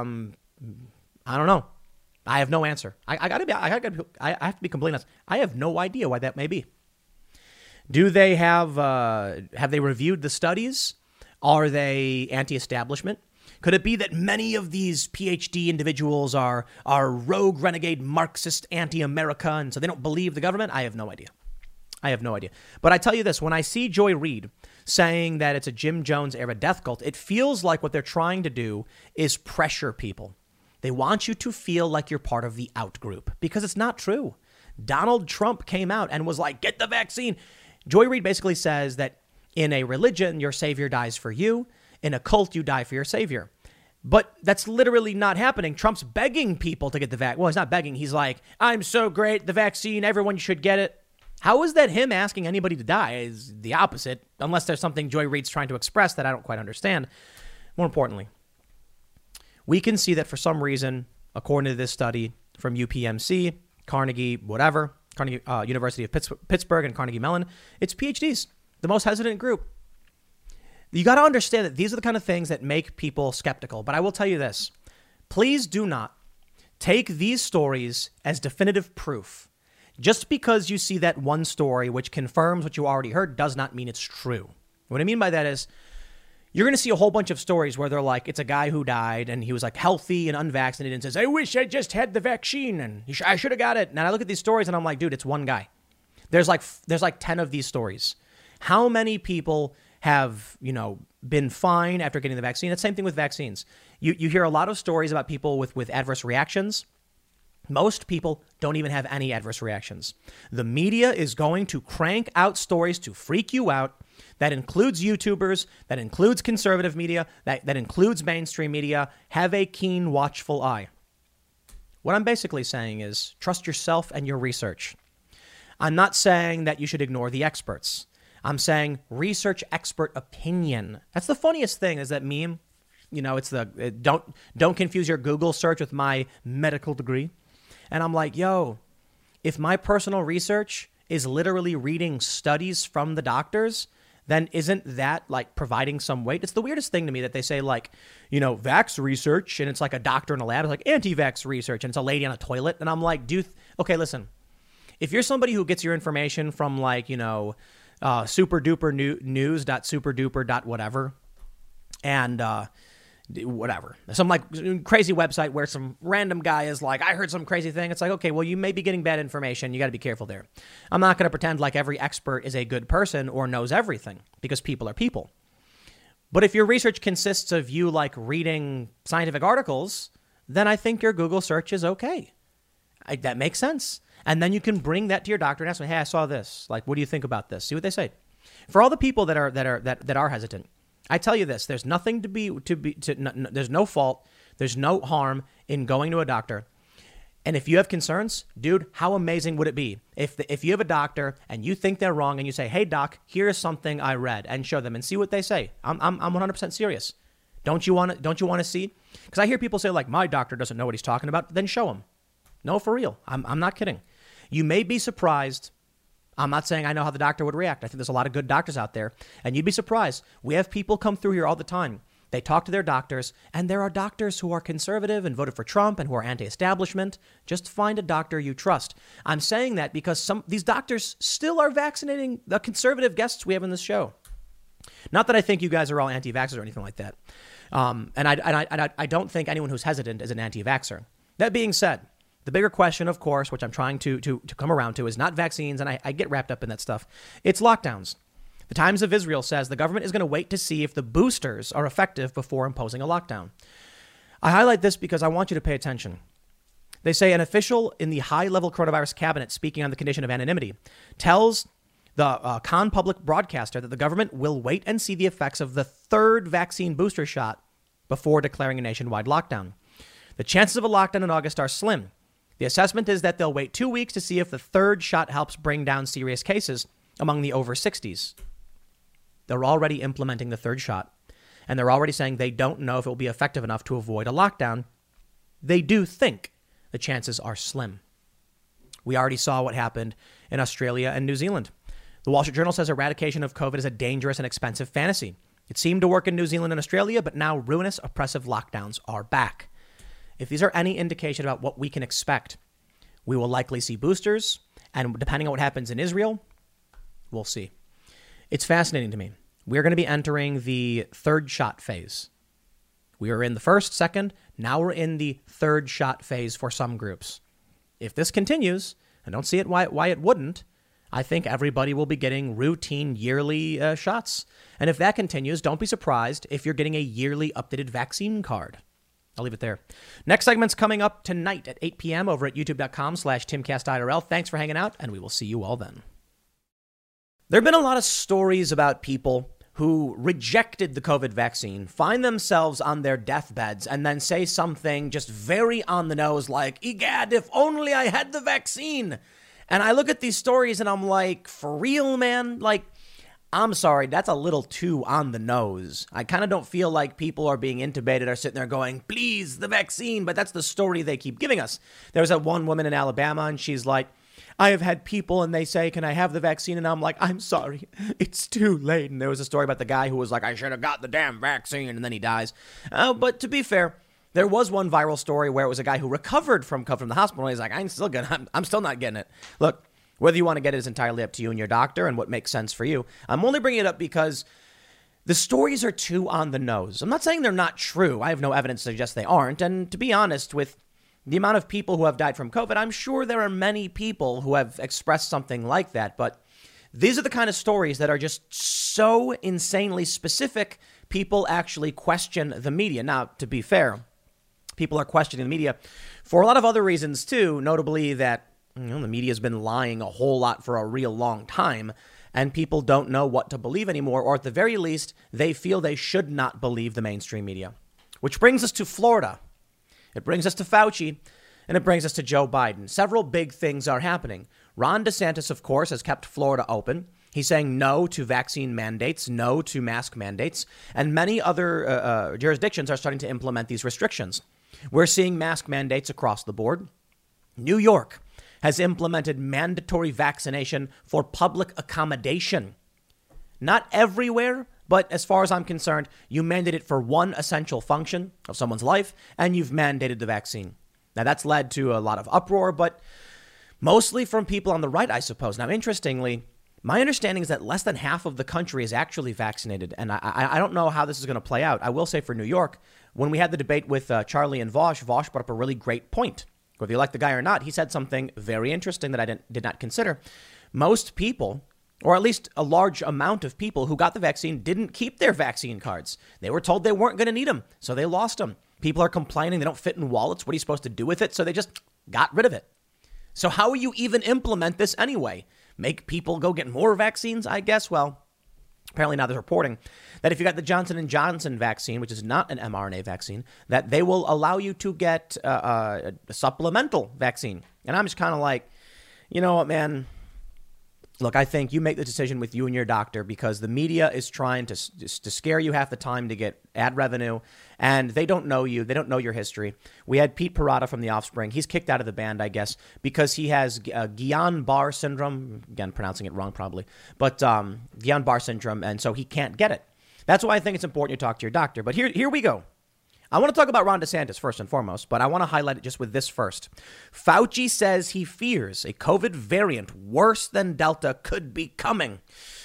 I don't know. I have no answer. I have to be completely honest. I have no idea why that may be. Do they have they reviewed the studies? Are they anti-establishment? Could it be that many of these PhD individuals are rogue, renegade, Marxist, anti-America, and so they don't believe the government? I have no idea. But I tell you this, when I see Joy Reid saying that it's a Jim Jones era death cult, it feels like what they're trying to do is pressure people. They want you to feel like you're part of the out group, because it's not true. Donald Trump came out and was like, get the vaccine. Joy Reid basically says that in a religion, your savior dies for you. In a cult, you die for your savior. But that's literally not happening. Trump's begging people to get the vaccine. Well, he's not begging. He's like, I'm so great, the vaccine, everyone should get it. How is that him asking anybody to die? Is the opposite, unless there's something Joy Reid's trying to express that I don't quite understand. More importantly, we can see that for some reason, according to this study from UPMC, Carnegie, University of Pittsburgh and Carnegie Mellon, it's PhDs, the most hesitant group. You got to understand that these are the kind of things that make people skeptical. But I will tell you this. Please do not take these stories as definitive proof. Just because you see that one story which confirms what you already heard does not mean it's true. What I mean by that is you're going to see a whole bunch of stories where they're like, it's a guy who died and he was like healthy and unvaccinated and says, I wish I just had the vaccine and I should have got it. And I look at these stories and I'm like, dude, it's one guy. There's like 10 of these stories. How many people have, been fine after getting the vaccine? It's the same thing with vaccines. You hear a lot of stories about people with adverse reactions. Most people don't even have any adverse reactions. The media is going to crank out stories to freak you out. That includes YouTubers, that includes conservative media, that includes mainstream media. Have a keen, watchful eye. What I'm basically saying is trust yourself and your research. I'm not saying that you should ignore the experts. I'm saying research expert opinion. That's the funniest thing is that meme. It's don't confuse your Google search with my medical degree. And I'm like, yo, if my personal research is literally reading studies from the doctors, then isn't that like providing some weight? It's the weirdest thing to me that they say like, vax research, and it's like a doctor in a lab. It's like anti-vax research, and it's a lady on a toilet. And I'm like, okay, listen, if you're somebody who gets your information from like, super duper news.super duper whatever, and whatever, some like crazy website where some random guy is like, I heard some crazy thing. It's like, okay, well, you may be getting bad information. You got to be careful there. I'm not going to pretend like every expert is a good person or knows everything, because people are people. But if your research consists of you like reading scientific articles, then I think your Google search is okay. That makes sense. And then you can bring that to your doctor and ask them, hey, I saw this. Like, what do you think about this? See what they say. For all the people that are hesitant, I tell you this: there's nothing there's no fault, there's no harm in going to a doctor. And if you have concerns, dude, how amazing would it be if you have a doctor and you think they're wrong and you say, hey, doc, here's something I read, and show them and see what they say. I'm 100% serious. Don't you want to see? Because I hear people say like, my doctor doesn't know what he's talking about. Then show him. No, for real. I'm not kidding. You may be surprised. I'm not saying I know how the doctor would react. I think there's a lot of good doctors out there, and you'd be surprised. We have people come through here all the time They talk to their doctors, and there are doctors who are conservative and voted for Trump and who are anti-establishment. Just find a doctor you trust. I'm saying that because these doctors still are vaccinating the conservative guests we have in this show. Not that I think you guys are all anti-vaxxers or anything like that. And I don't think anyone who's hesitant is an anti-vaxxer. That being said, the bigger question, of course, which I'm trying to come around to, is not vaccines, and I get wrapped up in that stuff. It's lockdowns. The Times of Israel says the government is going to wait to see if the boosters are effective before imposing a lockdown. I highlight this because I want you to pay attention. They say an official in the high-level coronavirus cabinet, speaking on the condition of anonymity, tells the Khan public broadcaster that the government will wait and see the effects of the third vaccine booster shot before declaring a nationwide lockdown. The chances of a lockdown in August are slim. The assessment is that they'll wait 2 weeks to see if the third shot helps bring down serious cases among the over 60s. They're already implementing the third shot, and they're already saying they don't know if it will be effective enough to avoid a lockdown. They do think the chances are slim. We already saw what happened in Australia and New Zealand. The Wall Street Journal says eradication of COVID is a dangerous and expensive fantasy. It seemed to work in New Zealand and Australia, but now ruinous, oppressive lockdowns are back. If these are any indication about what we can expect, we will likely see boosters, and depending on what happens in Israel, we'll see. It's fascinating to me. We're going to be entering the third shot phase. We were in the first, second, now we're in the third shot phase for some groups. If this continues, I don't see it why it wouldn't. I think everybody will be getting routine yearly shots. And if that continues, don't be surprised if you're getting a yearly updated vaccine card. I'll leave it there. Next segment's coming up tonight at 8 p.m. over at youtube.com/TimCastIRL. Thanks for hanging out, and we will see you all then. There have been a lot of stories about people who rejected the COVID vaccine, find themselves on their deathbeds, and then say something just very on the nose like, egad, if only I had the vaccine. And I look at these stories and I'm like, for real, man? Like, I'm sorry, that's a little too on the nose. I kind of don't feel like people are being intubated or sitting there going, please, the vaccine. But that's the story they keep giving us. There was that one woman in Alabama, and she's like, I have had people and they say, can I have the vaccine? And I'm like, I'm sorry, it's too late. And there was a story about the guy who was like, I should have got the damn vaccine. And then he dies. But to be fair, there was one viral story where it was a guy who recovered from COVID from the hospital. And he's like, I'm still not getting it. Look, whether you want to get it is entirely up to you and your doctor and what makes sense for you. I'm only bringing it up because the stories are too on the nose. I'm not saying they're not true. I have no evidence to suggest they aren't. And to be honest, with the amount of people who have died from COVID, I'm sure there are many people who have expressed something like that. But these are the kind of stories that are just so insanely specific, people actually question the media. Now, to be fair, people are questioning the media for a lot of other reasons, too, notably that the media has been lying a whole lot for a real long time, and people don't know what to believe anymore, or at the very least, they feel they should not believe the mainstream media. Which brings us to Florida. It brings us to Fauci, and it brings us to Joe Biden. Several big things are happening. Ron DeSantis, of course, has kept Florida open. He's saying no to vaccine mandates, no to mask mandates, and many other jurisdictions are starting to implement these restrictions. We're seeing mask mandates across the board. New York has implemented mandatory vaccination for public accommodation. Not everywhere, but as far as I'm concerned, you mandate it for one essential function of someone's life, and you've mandated the vaccine. Now, that's led to a lot of uproar, but mostly from people on the right, I suppose. Now, interestingly, my understanding is that less than half of the country is actually vaccinated, and I don't know how this is going to play out. I will say for New York, when we had the debate with Charlie and Vaush brought up a really great point. Whether you like the guy or not, he said something very interesting that I did not consider. Most people, or at least a large amount of people who got the vaccine, didn't keep their vaccine cards. They were told they weren't going to need them, so they lost them. People are complaining they don't fit in wallets. What are you supposed to do with it? So they just got rid of it. So how will you even implement this anyway? Make people go get more vaccines, I guess? Well, apparently now there's reporting that if you got the Johnson & Johnson vaccine, which is not an mRNA vaccine, that they will allow you to get a supplemental vaccine. And I'm just kind of like, you know what, man? Look, I think you make the decision with you and your doctor, because the media is trying to scare you half the time to get ad revenue, and they don't know you. They don't know your history. We had Pete Parada from The Offspring. He's kicked out of the band, I guess, because he has Guillain-Barré syndrome. Again, pronouncing it wrong probably, but Guillain-Barré syndrome, and so he can't get it. That's why I think it's important you talk to your doctor. But here we go. I want to talk about Ron DeSantis first and foremost, but I want to highlight it just with this first. Fauci says he fears a COVID variant worse than Delta could be coming.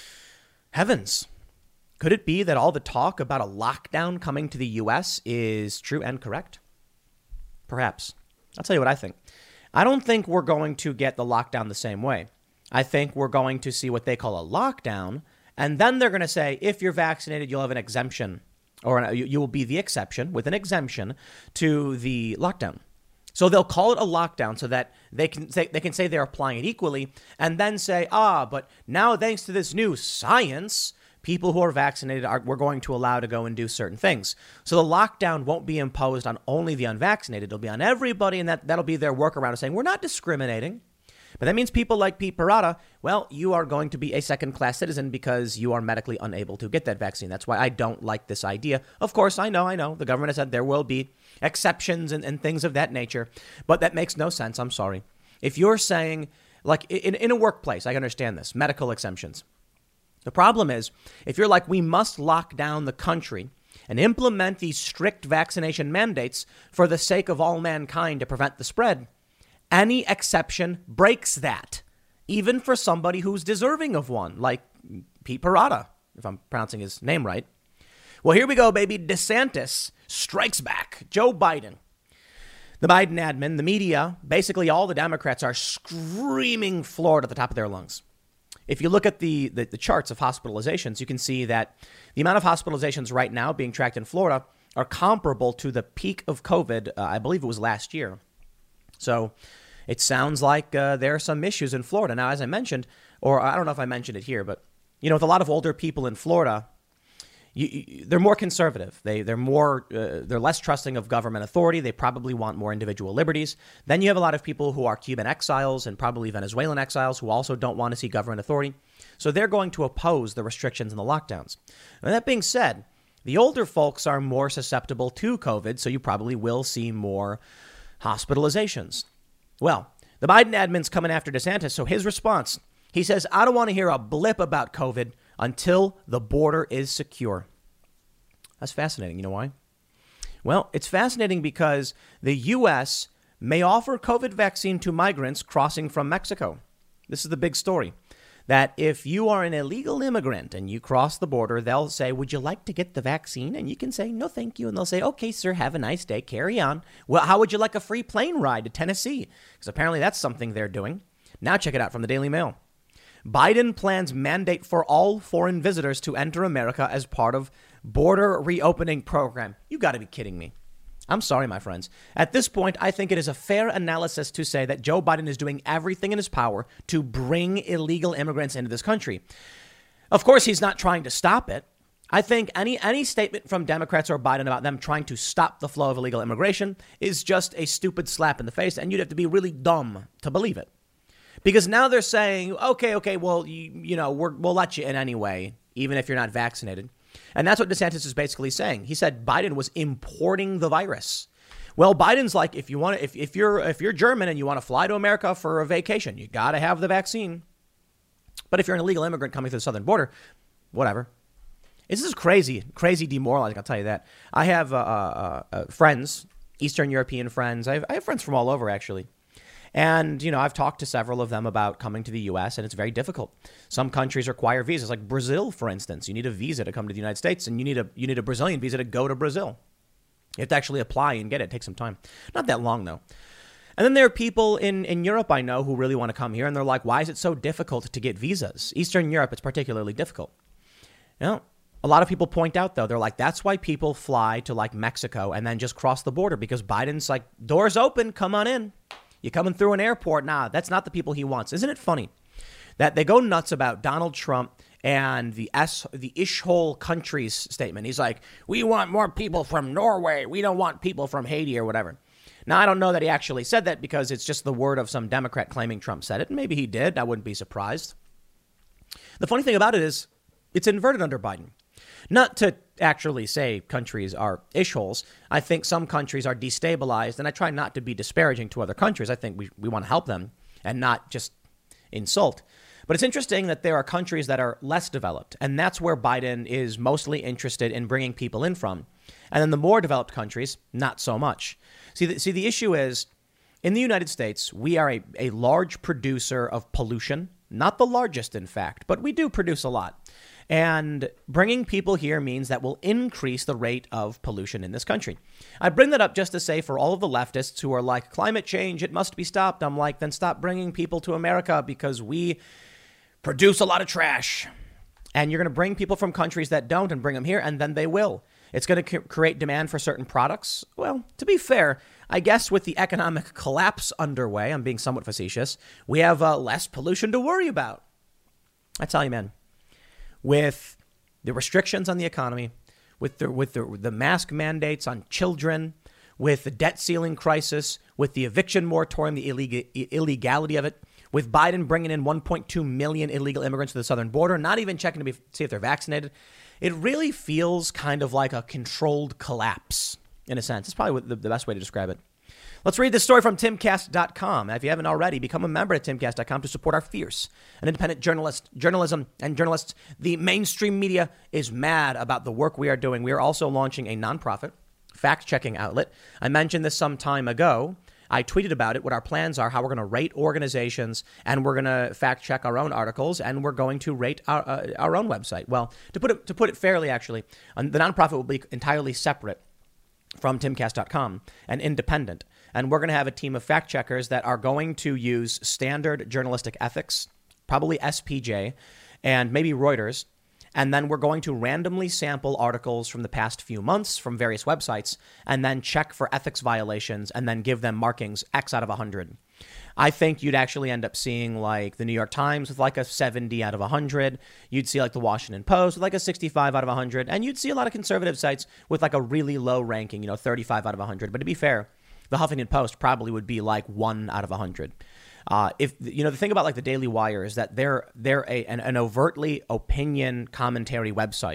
Heavens. Could it be that all the talk about a lockdown coming to the U.S. is true and correct? Perhaps. I'll tell you what I think. I don't think we're going to get the lockdown the same way. I think we're going to see what they call a lockdown, and then they're going to say, if you're vaccinated, you'll have an exemption. Or you will be the exception with an exemption to the lockdown. So they'll call it a lockdown so that they can say they're applying it equally and then say, but now thanks to this new science, people who are vaccinated we're going to allow to go and do certain things. So the lockdown won't be imposed on only the unvaccinated. It'll be on everybody. And that'll be their workaround of saying we're not discriminating. But that means people like Pete Parada, well, you are going to be a second-class citizen because you are medically unable to get that vaccine. That's why I don't like this idea. Of course, I know. The government has said there will be exceptions and things of that nature. But that makes no sense. I'm sorry. If you're saying, like in a workplace, I understand this, medical exemptions. The problem is, if you're like, we must lock down the country and implement these strict vaccination mandates for the sake of all mankind to prevent the spread, any exception breaks that, even for somebody who's deserving of one, like Pete Parada, if I'm pronouncing his name right. Well, here we go, baby. DeSantis strikes back. Joe Biden. The Biden admin, the media, basically all the Democrats are screaming Florida at the top of their lungs. If you look at the charts of hospitalizations, you can see that the amount of hospitalizations right now being tracked in Florida are comparable to the peak of COVID, I believe it was last year. So it sounds like there are some issues in Florida. Now, as I mentioned, or I don't know if I mentioned it here, but, with a lot of older people in Florida, they're more conservative. They're less trusting of government authority. They probably want more individual liberties. Then you have a lot of people who are Cuban exiles and probably Venezuelan exiles who also don't want to see government authority. So they're going to oppose the restrictions and the lockdowns. And that being said, the older folks are more susceptible to COVID, so you probably will see more hospitalizations. Well, the Biden admin's coming after DeSantis, so his response, he says, I don't want to hear a blip about COVID until the border is secure. That's fascinating. You know why? Well, it's fascinating because the U.S. may offer COVID vaccine to migrants crossing from Mexico. This is the big story. That if you are an illegal immigrant and you cross the border, they'll say, would you like to get the vaccine? And you can say, no, thank you. And they'll say, okay, sir, have a nice day. Carry on. Well, how would you like a free plane ride to Tennessee? Because apparently that's something they're doing. Now check it out from the Daily Mail. Biden plans mandate for all foreign visitors to enter America as part of border reopening program. You got to be kidding me. I'm sorry, my friends. At this point, I think it is a fair analysis to say that Joe Biden is doing everything in his power to bring illegal immigrants into this country. Of course, he's not trying to stop it. I think any statement from Democrats or Biden about them trying to stop the flow of illegal immigration is just a stupid slap in the face, and you'd have to be really dumb to believe it. Because now they're saying, okay, well, we'll let you in anyway, even if you're not vaccinated. And that's what DeSantis is basically saying. He said Biden was importing the virus. Well, Biden's like, if you're German and you want to fly to America for a vacation, you got to have the vaccine. But if you're an illegal immigrant coming through the southern border, whatever. This is crazy demoralizing. I'll tell you that. I have friends, Eastern European friends. I have friends from all over, actually. And, I've talked to several of them about coming to the U.S. and it's very difficult. Some countries require visas, like Brazil, for instance. You need a visa to come to the United States, and you need a Brazilian visa to go to Brazil. You have to actually apply and get it. It takes some time. Not that long, though. And then there are people in Europe I know who really want to come here, and they're like, why is it so difficult to get visas? Eastern Europe, it's particularly difficult. A lot of people point out, though, they're like, that's why people fly to like Mexico and then just cross the border, because Biden's like, doors open, come on in. You're coming through an airport. Nah, that's not the people he wants. Isn't it funny that they go nuts about Donald Trump and the Ishhole countries statement? He's like, we want more people from Norway. We don't want people from Haiti or whatever. Now, I don't know that he actually said that because it's just the word of some Democrat claiming Trump said it. And maybe he did. I wouldn't be surprised. The funny thing about it is it's inverted under Biden. Not to actually say countries are ishholes. I think some countries are destabilized, and I try not to be disparaging to other countries. I think we want to help them and not just insult. But But it's interesting that there are countries that are less developed, and that's where Biden is mostly interested in bringing people in from. And then the more developed countries, not so much. See, the issue is, in the United States, we are a large producer of pollution, not the largest, in fact, but we do produce a lot. And bringing people here means that we'll increase the rate of pollution in this country. I bring that up just to say, for all of the leftists who are like, climate change, it must be stopped. I'm like, then stop bringing people to America because we produce a lot of trash. And you're going to bring people from countries that don't and bring them here, and then they will. It's going to create demand for certain products. Well, to be fair, I guess with the economic collapse underway, I'm being somewhat facetious, we have less pollution to worry about. I tell you, man, with the restrictions on the economy, with the mask mandates on children, with the debt ceiling crisis, with the eviction moratorium, the illegality of it, with Biden bringing in 1.2 million illegal immigrants to the southern border, not even checking to see if they're vaccinated, it really feels kind of like a controlled collapse, in a sense. It's probably the best way to describe it. Let's read this story from timcast.com. If you haven't already, become a member at timcast.com to support our fierce and independent journalism and journalists. The mainstream media is mad about the work we are doing. We are also launching a nonprofit fact-checking outlet. I mentioned this some time ago. I tweeted about it, what our plans are, how we're going to rate organizations, and we're going to fact check our own articles, and we're going to rate our own website. Well, to put it fairly, actually, the nonprofit will be entirely separate from timcast.com and independent. And we're going to have a team of fact checkers that are going to use standard journalistic ethics, probably SPJ, and maybe Reuters. And then we're going to randomly sample articles from the past few months from various websites and then check for ethics violations and then give them markings X out of 100. I think you'd actually end up seeing like the New York Times with like a 70 out of 100. You'd see like the Washington Post with like a 65 out of 100. And you'd see a lot of conservative sites with like a really low ranking, 35 out of 100. But to be fair, the Huffington Post probably would be like 1 out of 100. If the thing about like the Daily Wire is that they're an overtly opinion commentary website.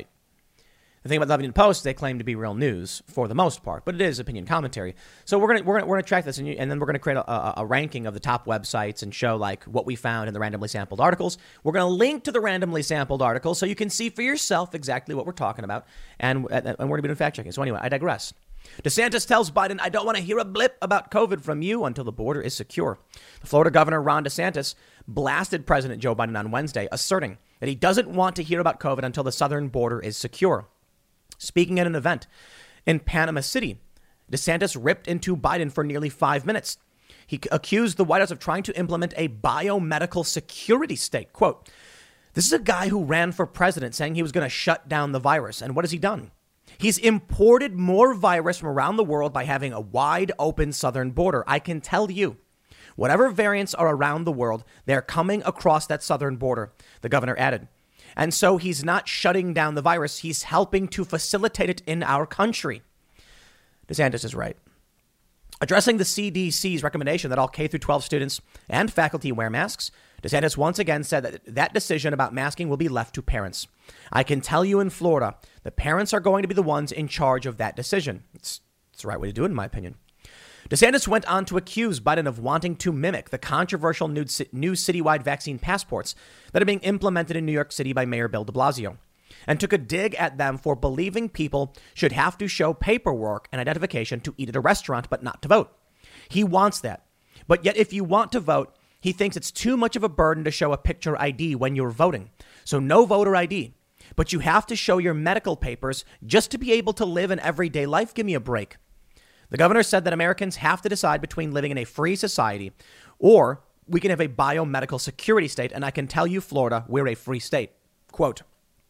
The thing about the Huffington Post, they claim to be real news for the most part, but it is opinion commentary. So we're gonna track this, and then we're gonna create a ranking of the top websites and show like what we found in the randomly sampled articles. We're gonna link to the randomly sampled articles so you can see for yourself exactly what we're talking about, and we're gonna be doing fact checking. So anyway, I digress. DeSantis tells Biden, I don't want to hear a blip about COVID from you until the border is secure. The Florida governor, Ron DeSantis, blasted President Joe Biden on Wednesday, asserting that he doesn't want to hear about COVID until the southern border is secure. Speaking at an event in Panama City, DeSantis ripped into Biden for nearly 5 minutes. He accused the White House of trying to implement a biomedical security state. Quote, this is a guy who ran for president saying he was going to shut down the virus. And what has he done? He's imported more virus from around the world by having a wide open southern border. I can tell you, whatever variants are around the world, they're coming across that southern border, the governor added. And so he's not shutting down the virus. He's helping to facilitate it in our country. DeSantis is right. Addressing the CDC's recommendation that all K through 12 students and faculty wear masks, DeSantis once again said that decision about masking will be left to parents. I can tell you in Florida, the parents are going to be the ones in charge of that decision. It's the right way to do it, in my opinion. DeSantis went on to accuse Biden of wanting to mimic the controversial new citywide vaccine passports that are being implemented in New York City by Mayor Bill de Blasio, and took a dig at them for believing people should have to show paperwork and identification to eat at a restaurant, but not to vote. He wants that. But yet, if you want to vote, he thinks it's too much of a burden to show a picture ID when you're voting. So no voter ID. But you have to show your medical papers just to be able to live an everyday life. Give me a break. The governor said that Americans have to decide between living in a free society or we can have a biomedical security state. And I can tell you, Florida, we're a free state. Quote,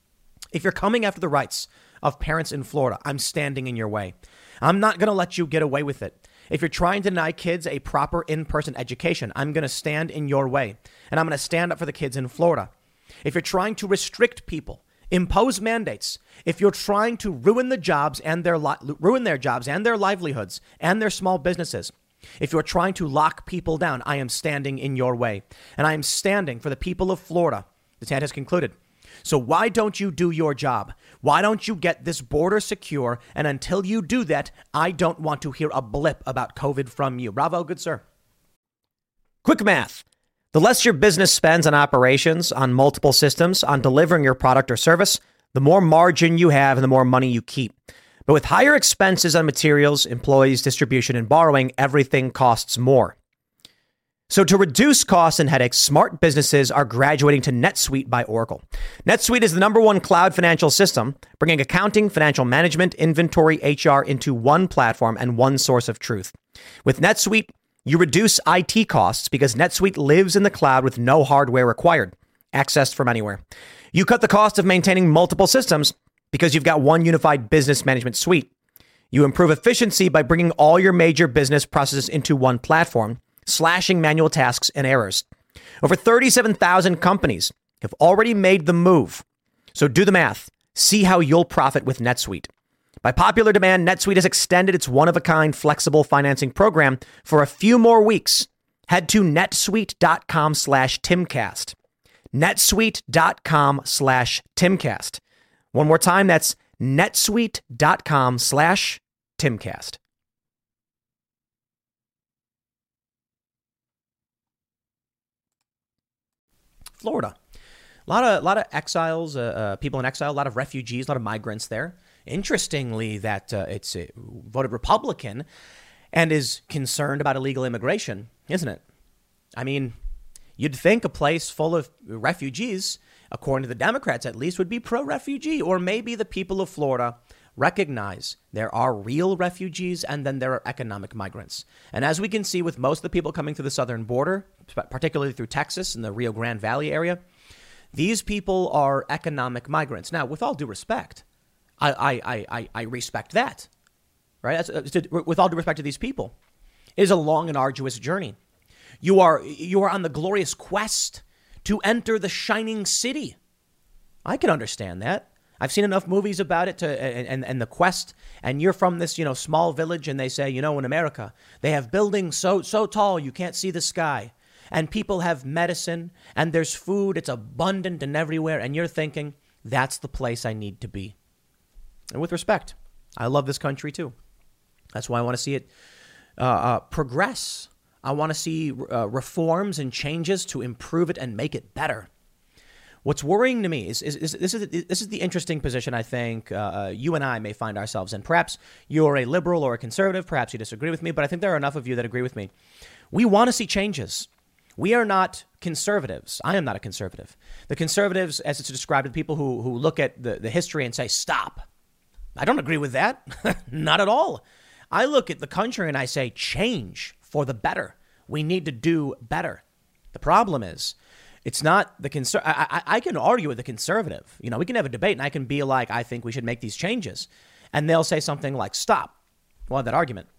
if you're coming after the rights of parents in Florida, I'm standing in your way. I'm not going to let you get away with it. If you're trying to deny kids a proper in-person education, I'm going to stand in your way. And I'm going to stand up for the kids in Florida. If you're trying to restrict people, impose mandates, if you're trying to ruin the jobs and ruin their jobs and their livelihoods and their small businesses, if you're trying to lock people down, I am standing in your way. And I am standing for the people of Florida, DeSantis concluded. So why don't you do your job? Why don't you get this border secure? And until you do that, I don't want to hear a blip about COVID from you. Bravo, good sir. Quick math. The less your business spends on operations, on multiple systems, on delivering your product or service, the more margin you have and the more money you keep. But with higher expenses on materials, employees, distribution, and borrowing, everything costs more. So to reduce costs and headaches, smart businesses are graduating to NetSuite by Oracle. NetSuite is the #1 cloud financial system, bringing accounting, financial management, inventory, HR into one platform and one source of truth. With NetSuite, you reduce IT costs because NetSuite lives in the cloud with no hardware required, accessed from anywhere. You cut the cost of maintaining multiple systems because you've got one unified business management suite. You improve efficiency by bringing all your major business processes into one platform, slashing manual tasks and errors. Over 37,000 companies have already made the move. So do the math. See how you'll profit with NetSuite. By popular demand, NetSuite has extended its one-of-a-kind flexible financing program for a few more weeks. Head to netsuite.com/Timcast. netsuite.com/Timcast. One more time, that's netsuite.com/Timcast. Florida. A lot of exiles, people in exile, a lot of refugees, a lot of migrants there. Interestingly, that it's voted Republican and is concerned about illegal immigration, isn't it? I mean, you'd think a place full of refugees, according to the Democrats at least, would be pro-refugee. Or maybe the people of Florida recognize there are real refugees and then there are economic migrants. And as we can see with most of the people coming through the southern border, particularly through Texas and the Rio Grande Valley area, these people are economic migrants. Now, with all due respect, I respect that, right? With all due respect to these people, it is a long and arduous journey. You are on the glorious quest to enter the shining city. I can understand that. I've seen enough movies about it and the quest. And you're from this, small village, and they say, in America, they have buildings so tall you can't see the sky. And people have medicine, and there's food. It's abundant and everywhere. And you're thinking, that's the place I need to be. And with respect, I love this country too. That's why I want to see it progress. I want to see reforms and changes to improve it and make it better. What's worrying to me is this is the interesting position I think you and I may find ourselves in. Perhaps you're a liberal or a conservative. Perhaps you disagree with me, but I think there are enough of you that agree with me. We want to see changes. We are not conservatives. I am not a conservative. The conservatives, as it's described, are people who look at the history and say, stop. I don't agree with that. Not at all. I look at the country and I say, change for the better. We need to do better. The problem is, it's not the I can argue with the conservative. We can have a debate and I can be like, I think we should make these changes. And they'll say something like, stop. We'll have that argument.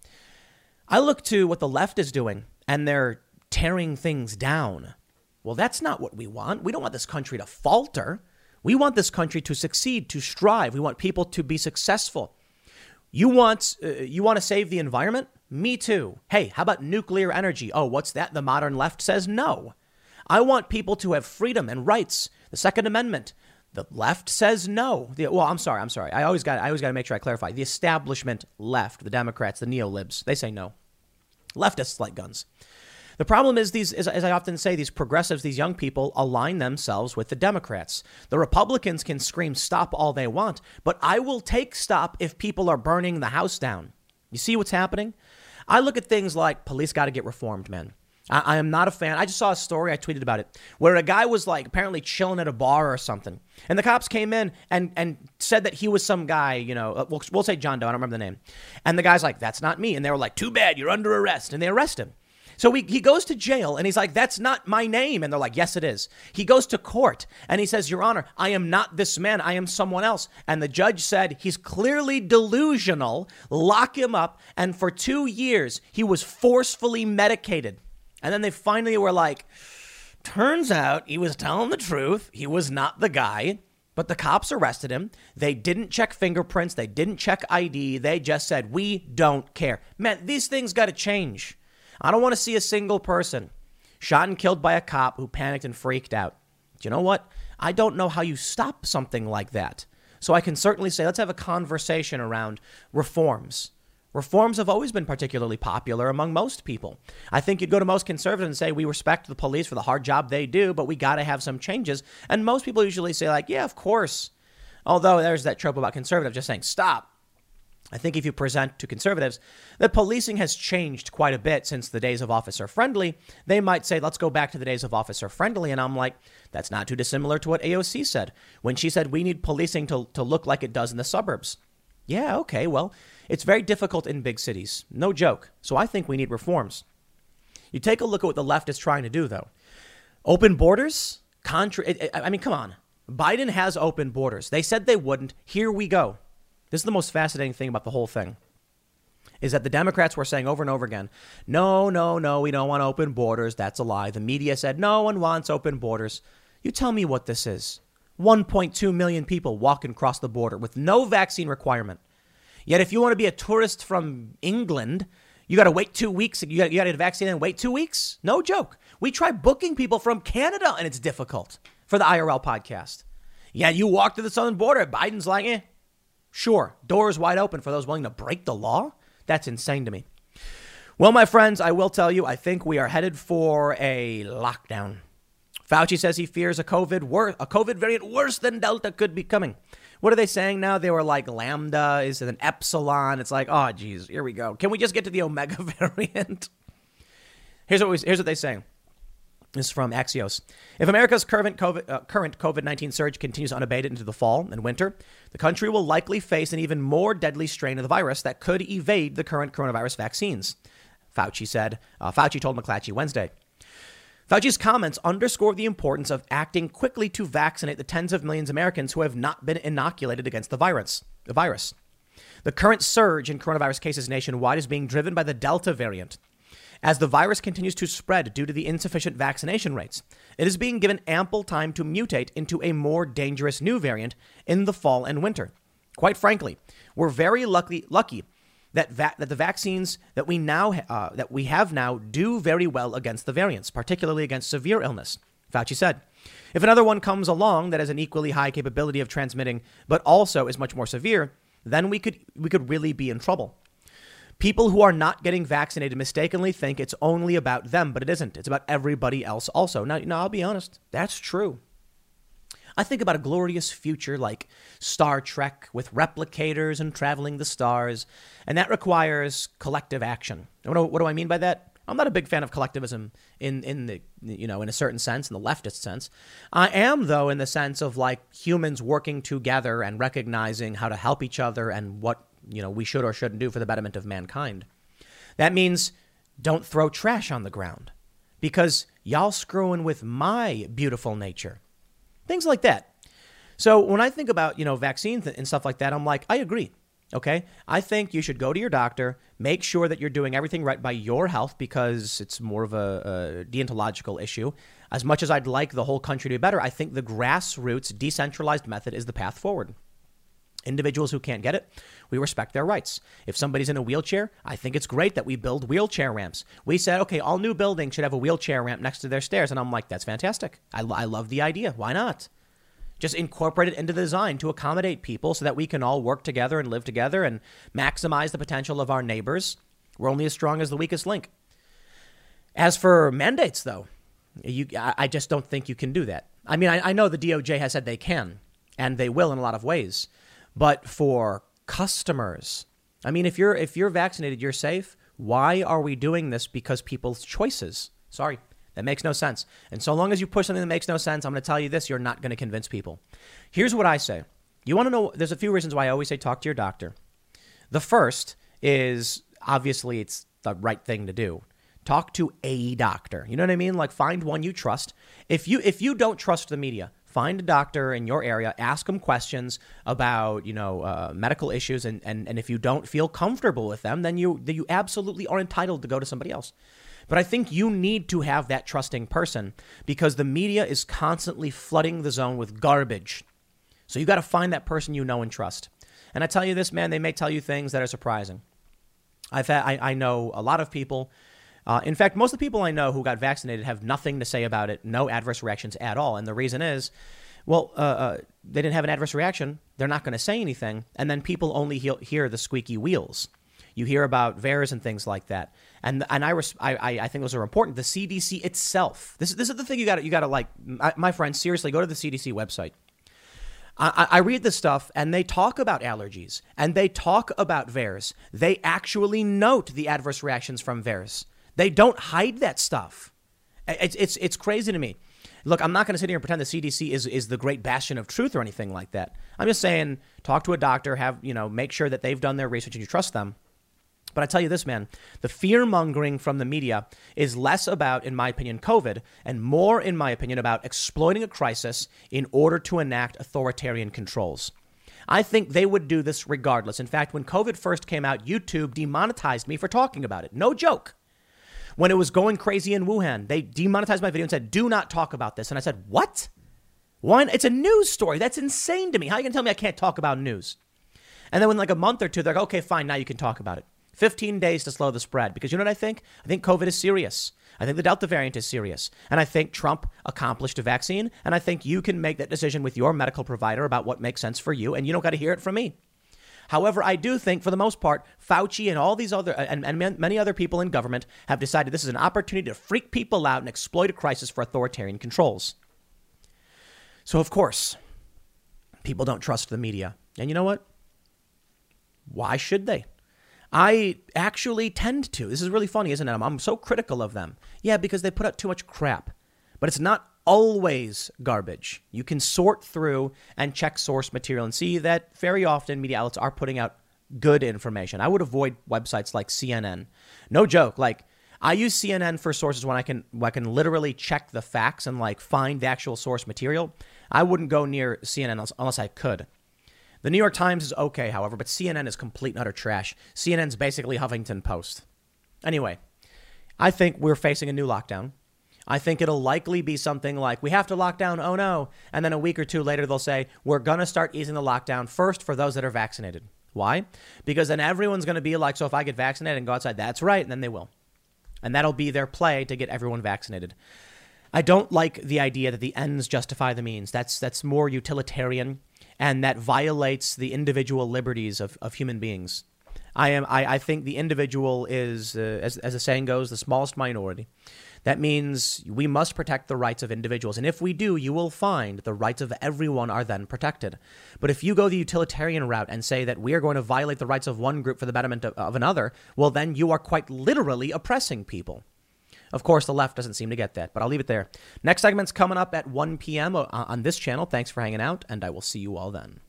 I look to what the left is doing and they're tearing things down. Well, that's not what we want. We don't want this country to falter. We want this country to succeed, to strive. We want people to be successful. You want to save the environment? Me too. Hey, how about nuclear energy? Oh, what's that? The modern left says no. I want people to have freedom and rights. The Second Amendment. The left says no. I'm sorry. I always got to make sure I clarify. The establishment left, the Democrats, the neo-libs, they say no. Leftists like guns. The problem is as I often say, these progressives, these young people align themselves with the Democrats. The Republicans can scream stop all they want, but I will take stop if people are burning the house down. You see what's happening? I look at things like police got to get reformed, man. I am not a fan. I just saw a story, I tweeted about it, where a guy was like apparently chilling at a bar or something. And the cops came in and said that he was some guy, we'll say John Doe, I don't remember the name. And the guy's like, that's not me. And they were like, too bad, you're under arrest. And they arrest him. So he goes to jail and he's like, that's not my name. And they're like, yes, it is. He goes to court and he says, Your Honor, I am not this man. I am someone else. And the judge said, he's clearly delusional. Lock him up. And for 2 years, he was forcefully medicated. And then they finally were like, turns out he was telling the truth. He was not the guy. But the cops arrested him. They didn't check fingerprints. They didn't check ID. They just said, we don't care. Man, these things got to change. I don't want to see a single person shot and killed by a cop who panicked and freaked out. Do you know what? I don't know how you stop something like that. So I can certainly say, let's have a conversation around reforms Reforms have always been particularly popular among most people. I think you'd go to most conservatives and say, we respect the police for the hard job they do, but we got to have some changes. And most people usually say, like, yeah, of course. Although there's that trope about conservatives just saying, stop. I think if you present to conservatives that policing has changed quite a bit since the days of Officer Friendly, they might say, let's go back to the days of Officer Friendly. And I'm like, that's not too dissimilar to what AOC said when she said we need policing to look like it does in the suburbs. Yeah, okay, well, it's very difficult in big cities. No joke. So I think we need reforms. You take a look at what the left is trying to do, though. Open borders? I mean, come on. Biden has open borders. They said they wouldn't. Here we go. This is the most fascinating thing about the whole thing, is that the Democrats were saying over and over again, no, we don't want open borders. That's a lie. The media said no one wants open borders. You tell me what this is. 1.2 million people walking across the border with no vaccine requirement. Yet if you want to be a tourist from England, you got to wait 2 weeks. You got to get a vaccine and wait 2 weeks. No joke. We try booking people from Canada and it's difficult for the IRL podcast. Yeah, you walk to the southern border. Biden's like, sure, doors wide open for those willing to break the law. That's insane to me. Well, my friends, I will tell you, I think we are headed for a lockdown. Fauci says he fears a COVID variant worse than Delta could be coming. What are they saying now? They were like Lambda is an Epsilon. It's like, oh, geez, here we go. Can we just get to the Omega variant? Here's what they're saying. This is from Axios. If America's current COVID-19 surge continues unabated into the fall and winter, the country will likely face an even more deadly strain of the virus that could evade the current coronavirus vaccines, Fauci said. Fauci told McClatchy Wednesday. Fauci's comments underscore the importance of acting quickly to vaccinate the tens of millions of Americans who have not been inoculated against the virus. The current surge in coronavirus cases nationwide is being driven by the Delta variant. As the virus continues to spread due to the insufficient vaccination rates, it is being given ample time to mutate into a more dangerous new variant in the fall and winter. Quite frankly, we're very lucky that the vaccines that we have now do very well against the variants, particularly against severe illness, Fauci said. If another one comes along that has an equally high capability of transmitting, but also is much more severe, then we could really be in trouble. People who are not getting vaccinated mistakenly think it's only about them, but it isn't. It's about everybody else also. Now, I'll be honest. That's true. I think about a glorious future like Star Trek with replicators and traveling the stars, and that requires collective action. And what do I mean by that? I'm not a big fan of collectivism in a certain sense, in the leftist sense. I am, though, in the sense of like humans working together and recognizing how to help each other and what we should or shouldn't do for the betterment of mankind. That means don't throw trash on the ground because y'all screwing with my beautiful nature. Things like that. So when I think about, vaccines and stuff like that, I'm like, I agree. OK, I think you should go to your doctor, make sure that you're doing everything right by your health because it's more of a deontological issue. As much as I'd like the whole country to be better, I think the grassroots decentralized method is the path forward. Individuals who can't get it, we respect their rights. If somebody's in a wheelchair, I think it's great that we build wheelchair ramps. We said, OK, all new buildings should have a wheelchair ramp next to their stairs. And I'm like, that's fantastic. I love the idea. Why not? Just incorporate it into the design to accommodate people so that we can all work together and live together and maximize the potential of our neighbors. We're only as strong as the weakest link. As for mandates, though, I just don't think you can do that. I mean, I know the DOJ has said they can, and they will in a lot of ways. But for customers, I mean, if you're vaccinated, you're safe. Why are we doing this? Because people's choices. Sorry, that makes no sense. And so long as you push something that makes no sense, I'm going to tell you this, you're not going to convince people. Here's what I say. You want to know, there's a few reasons why I always say talk to your doctor. The first is obviously it's the right thing to do. Talk to a doctor. You know what I mean? Like find one you trust. If you don't trust the media, find a doctor in your area, ask them questions about, medical issues. And if you don't feel comfortable with them, then you absolutely are entitled to go to somebody else. But I think you need to have that trusting person because the media is constantly flooding the zone with garbage. So you got to find that person you know and trust. And I tell you this, man, they may tell you things that are surprising. I know a lot of people. In fact, most of the people I know who got vaccinated have nothing to say about it, no adverse reactions at all. And the reason is, they didn't have an adverse reaction. They're not going to say anything. And then people only hear the squeaky wheels. You hear about VAERS and things like that. And I think those are important. The CDC itself. This is the thing you got to like, my friends, seriously, go to the CDC website. I read this stuff and they talk about allergies and they talk about VAERS. They actually note the adverse reactions from VAERS. They don't hide that stuff. It's crazy to me. Look, I'm not going to sit here and pretend the CDC is the great bastion of truth or anything like that. I'm just saying, talk to a doctor, make sure that they've done their research and you trust them. But I tell you this, man, the fear mongering from the media is less about, in my opinion, COVID and more, in my opinion, about exploiting a crisis in order to enact authoritarian controls. I think they would do this regardless. In fact, when COVID first came out, YouTube demonetized me for talking about it. No joke. When it was going crazy in Wuhan, they demonetized my video and said, do not talk about this. And I said, what? One, it's a news story. That's insane to me. How are you going to tell me I can't talk about news? And then in like a month or two, they're like, okay, fine, now you can talk about it. 15 days to slow the spread. Because you know what I think? I think COVID is serious. I think the Delta variant is serious. And I think Trump accomplished a vaccine. And I think you can make that decision with your medical provider about what makes sense for you. And you don't got to hear it from me. However, I do think, for the most part, Fauci and all these other and many other people in government have decided this is an opportunity to freak people out and exploit a crisis for authoritarian controls. So, of course, people don't trust the media. And you know what? Why should they? I actually tend to. This is really funny, isn't it? I'm so critical of them. Yeah, because they put out too much crap. But it's not always garbage. You can sort through and check source material and see that very often media outlets are putting out good information. I would avoid websites like CNN. No joke. Like, I use CNN for sources when I can literally check the facts and like find the actual source material. I wouldn't go near CNN unless I could. The New York Times is okay, however, but CNN is complete and utter trash. CNN's basically Huffington Post. Anyway, I think we're facing a new lockdown. I think it'll likely be something like, we have to lock down, oh no. And then a week or two later, they'll say, we're going to start easing the lockdown first for those that are vaccinated. Why? Because then everyone's going to be like, so if I get vaccinated and go outside, that's right. And then they will. And that'll be their play to get everyone vaccinated. I don't like the idea that the ends justify the means. That's more utilitarian, and that violates the individual liberties of human beings. I think the individual is, as the saying goes, the smallest minority. That means we must protect the rights of individuals. And if we do, you will find the rights of everyone are then protected. But if you go the utilitarian route and say that we are going to violate the rights of one group for the betterment of another, well, then you are quite literally oppressing people. Of course, the left doesn't seem to get that, but I'll leave it there. Next segment's coming up at 1 p.m. on this channel. Thanks for hanging out, and I will see you all then.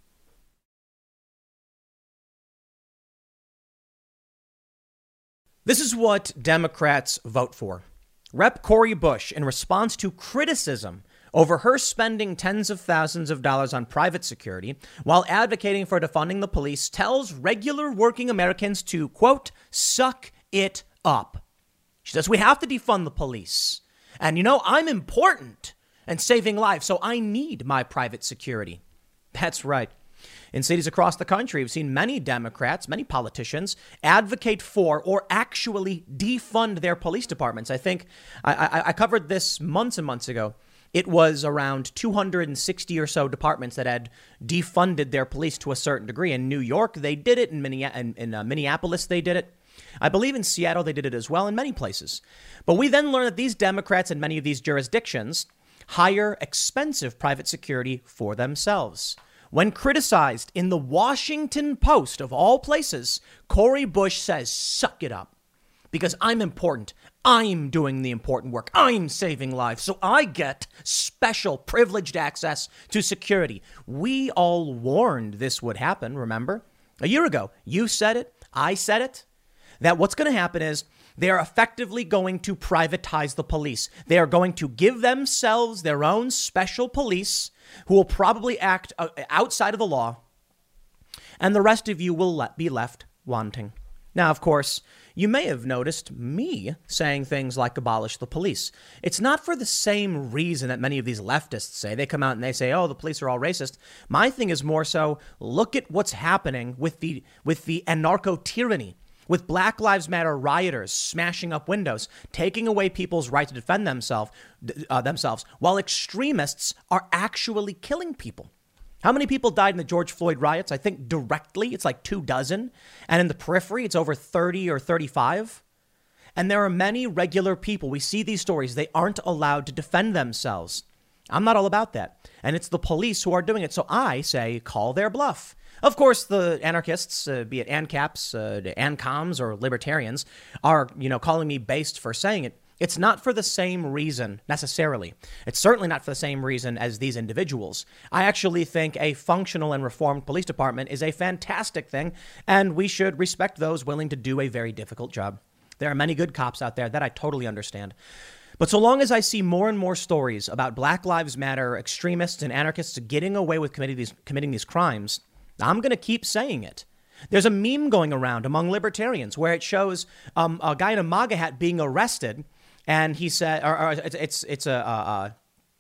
This is what Democrats vote for. Rep. Cori Bush, in response to criticism over her spending tens of thousands of dollars on private security while advocating for defunding the police, tells regular working Americans to, quote, suck it up. She says, we have to defund the police. And, I'm important and saving lives, so I need my private security. That's right. In cities across the country, we've seen many Democrats, many politicians advocate for or actually defund their police departments. I think I covered this months and months ago. It was around 260 or so departments that had defunded their police to a certain degree. In New York, they did it. In Minneapolis, they did it. I believe in Seattle, they did it as well, in many places. But we then learned that these Democrats in many of these jurisdictions hire expensive private security for themselves. When criticized in the Washington Post, of all places, Cori Bush says, suck it up, because I'm important. I'm doing the important work. I'm saving lives. So I get special privileged access to security. We all warned this would happen, remember? A year ago, you said it. I said it. That what's going to happen is they are effectively going to privatize the police. They are going to give themselves their own special police who will probably act outside of the law, and the rest of you will be left wanting. Now, of course, you may have noticed me saying things like abolish the police. It's not for the same reason that many of these leftists say. They come out and they say, oh, the police are all racist. My thing is more so, look at what's happening with the anarcho-tyranny, with Black Lives Matter rioters smashing up windows, taking away people's right to defend themselves, while extremists are actually killing people. How many people died in the George Floyd riots? I think directly it's like 24. And in the periphery, it's over 30 or 35. And there are many regular people. We see these stories. They aren't allowed to defend themselves. I'm not all about that. And it's the police who are doing it. So I say, call their bluff. Of course, the anarchists, be it ANCAPs, ANCOMs, or libertarians, are, calling me based for saying it. It's not for the same reason necessarily. It's certainly not for the same reason as these individuals. I actually think a functional and reformed police department is a fantastic thing, and we should respect those willing to do a very difficult job. There are many good cops out there that I totally understand. But so long as I see more and more stories about Black Lives Matter extremists and anarchists getting away with committing these crimes, I'm going to keep saying it. There's a meme going around among libertarians where it shows a guy in a MAGA hat being arrested. And he said, it's a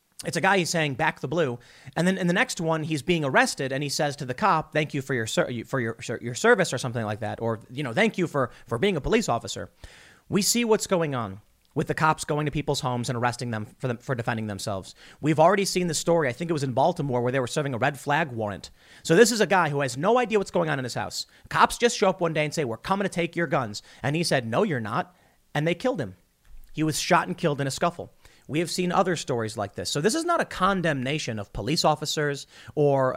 guy he's saying back the blue, and then in the next one he's being arrested, and he says to the cop, "Thank you for your service," or something like that, or "Thank you for being a police officer." We see what's going on with the cops going to people's homes and arresting them for defending themselves. We've already seen the story. I think it was in Baltimore where they were serving a red flag warrant. So this is a guy who has no idea what's going on in his house. Cops just show up one day and say, "We're coming to take your guns," and he said, "No, you're not," and they killed him. He was shot and killed in a scuffle. We have seen other stories like this. So this is not a condemnation of police officers or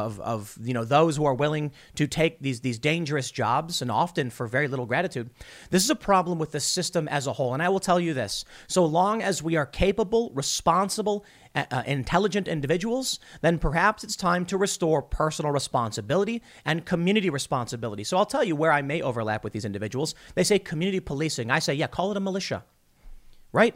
of those who are willing to take these dangerous jobs, and often for very little gratitude. This is a problem with the system as a whole. And I will tell you this: so long as we are capable, responsible, intelligent individuals, then perhaps it's time to restore personal responsibility and community responsibility. So I'll tell you where I may overlap with these individuals. They say community policing. I say, yeah, call it a militia. Right?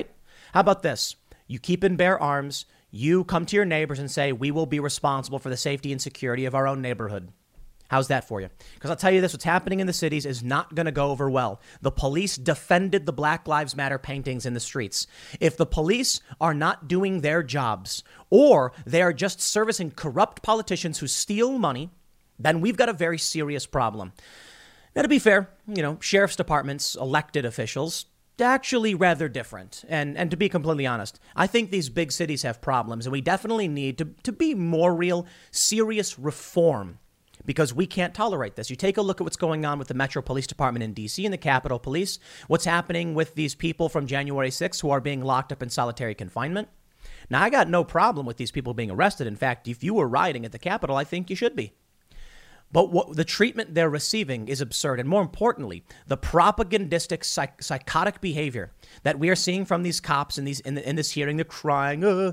How about this? You keep and bear arms. You come to your neighbors and say, we will be responsible for the safety and security of our own neighborhood. How's that for you? Because I'll tell you this, what's happening in the cities is not going to go over well. The police defended the Black Lives Matter paintings in the streets. If the police are not doing their jobs, or they are just servicing corrupt politicians who steal money, then we've got a very serious problem. Now, to be fair, sheriff's departments, elected officials, actually rather different. And to be completely honest, I think these big cities have problems, and we definitely need to be more real, serious reform, because we can't tolerate this. You take a look at what's going on with the Metro Police Department in D.C. and the Capitol Police, what's happening with these people from January 6th who are being locked up in solitary confinement. Now, I got no problem with these people being arrested. In fact, if you were rioting at the Capitol, I think you should be. But the treatment they're receiving is absurd. And more importantly, the propagandistic, psychotic behavior that we are seeing from these cops in this hearing, they're crying. No,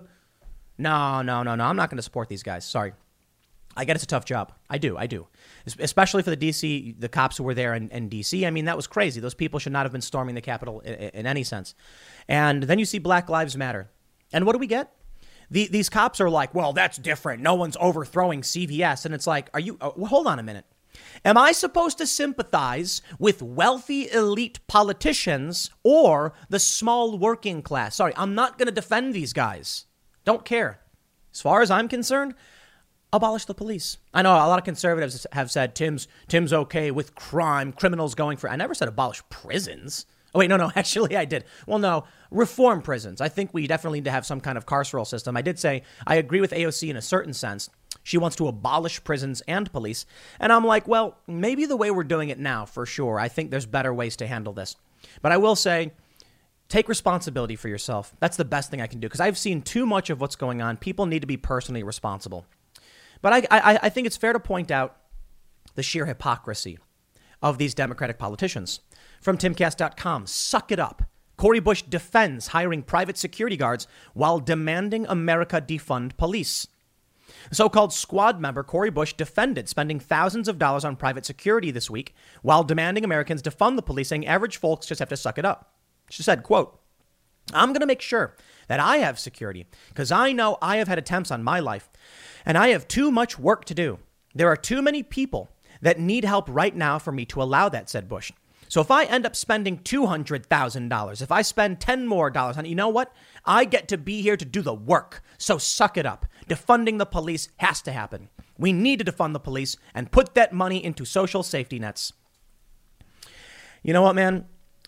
I'm not going to support these guys. Sorry. I get it's a tough job. I do. Especially for the cops who were there in D.C. I mean, that was crazy. Those people should not have been storming the Capitol in any sense. And then you see Black Lives Matter. And what do we get? These cops are like, well, that's different. No one's overthrowing CVS. And it's like, hold on a minute. Am I supposed to sympathize with wealthy elite politicians or the small working class? Sorry, I'm not going to defend these guys. Don't care. As far as I'm concerned, abolish the police. I know a lot of conservatives have said Tim's okay with crime, criminals going for. I never said abolish prisons. Oh, wait, no, actually I did. Well, no, reform prisons. I think we definitely need to have some kind of carceral system. I did say I agree with AOC in a certain sense. She wants to abolish prisons and police. And I'm like, well, maybe the way we're doing it now, for sure. I think there's better ways to handle this. But I will say, take responsibility for yourself. That's the best thing I can do, because I've seen too much of what's going on. People need to be personally responsible. But I think it's fair to point out the sheer hypocrisy of these Democratic politicians. From timcast.com, suck it up. Cori Bush defends hiring private security guards while demanding America defund police. The so-called squad member Cori Bush defended spending thousands of dollars on private security this week while demanding Americans defund the police, saying average folks just have to suck it up. She said, quote, I'm going to make sure that I have security because I know I have had attempts on my life and I have too much work to do. There are too many people that need help right now for me to allow that, said Bush. So if I end up spending $200,000, if I spend $10 more on it, you know what? I get to be here to do the work. So suck it up. Defunding the police has to happen. We need to defund the police and put that money into social safety nets. You know what, man?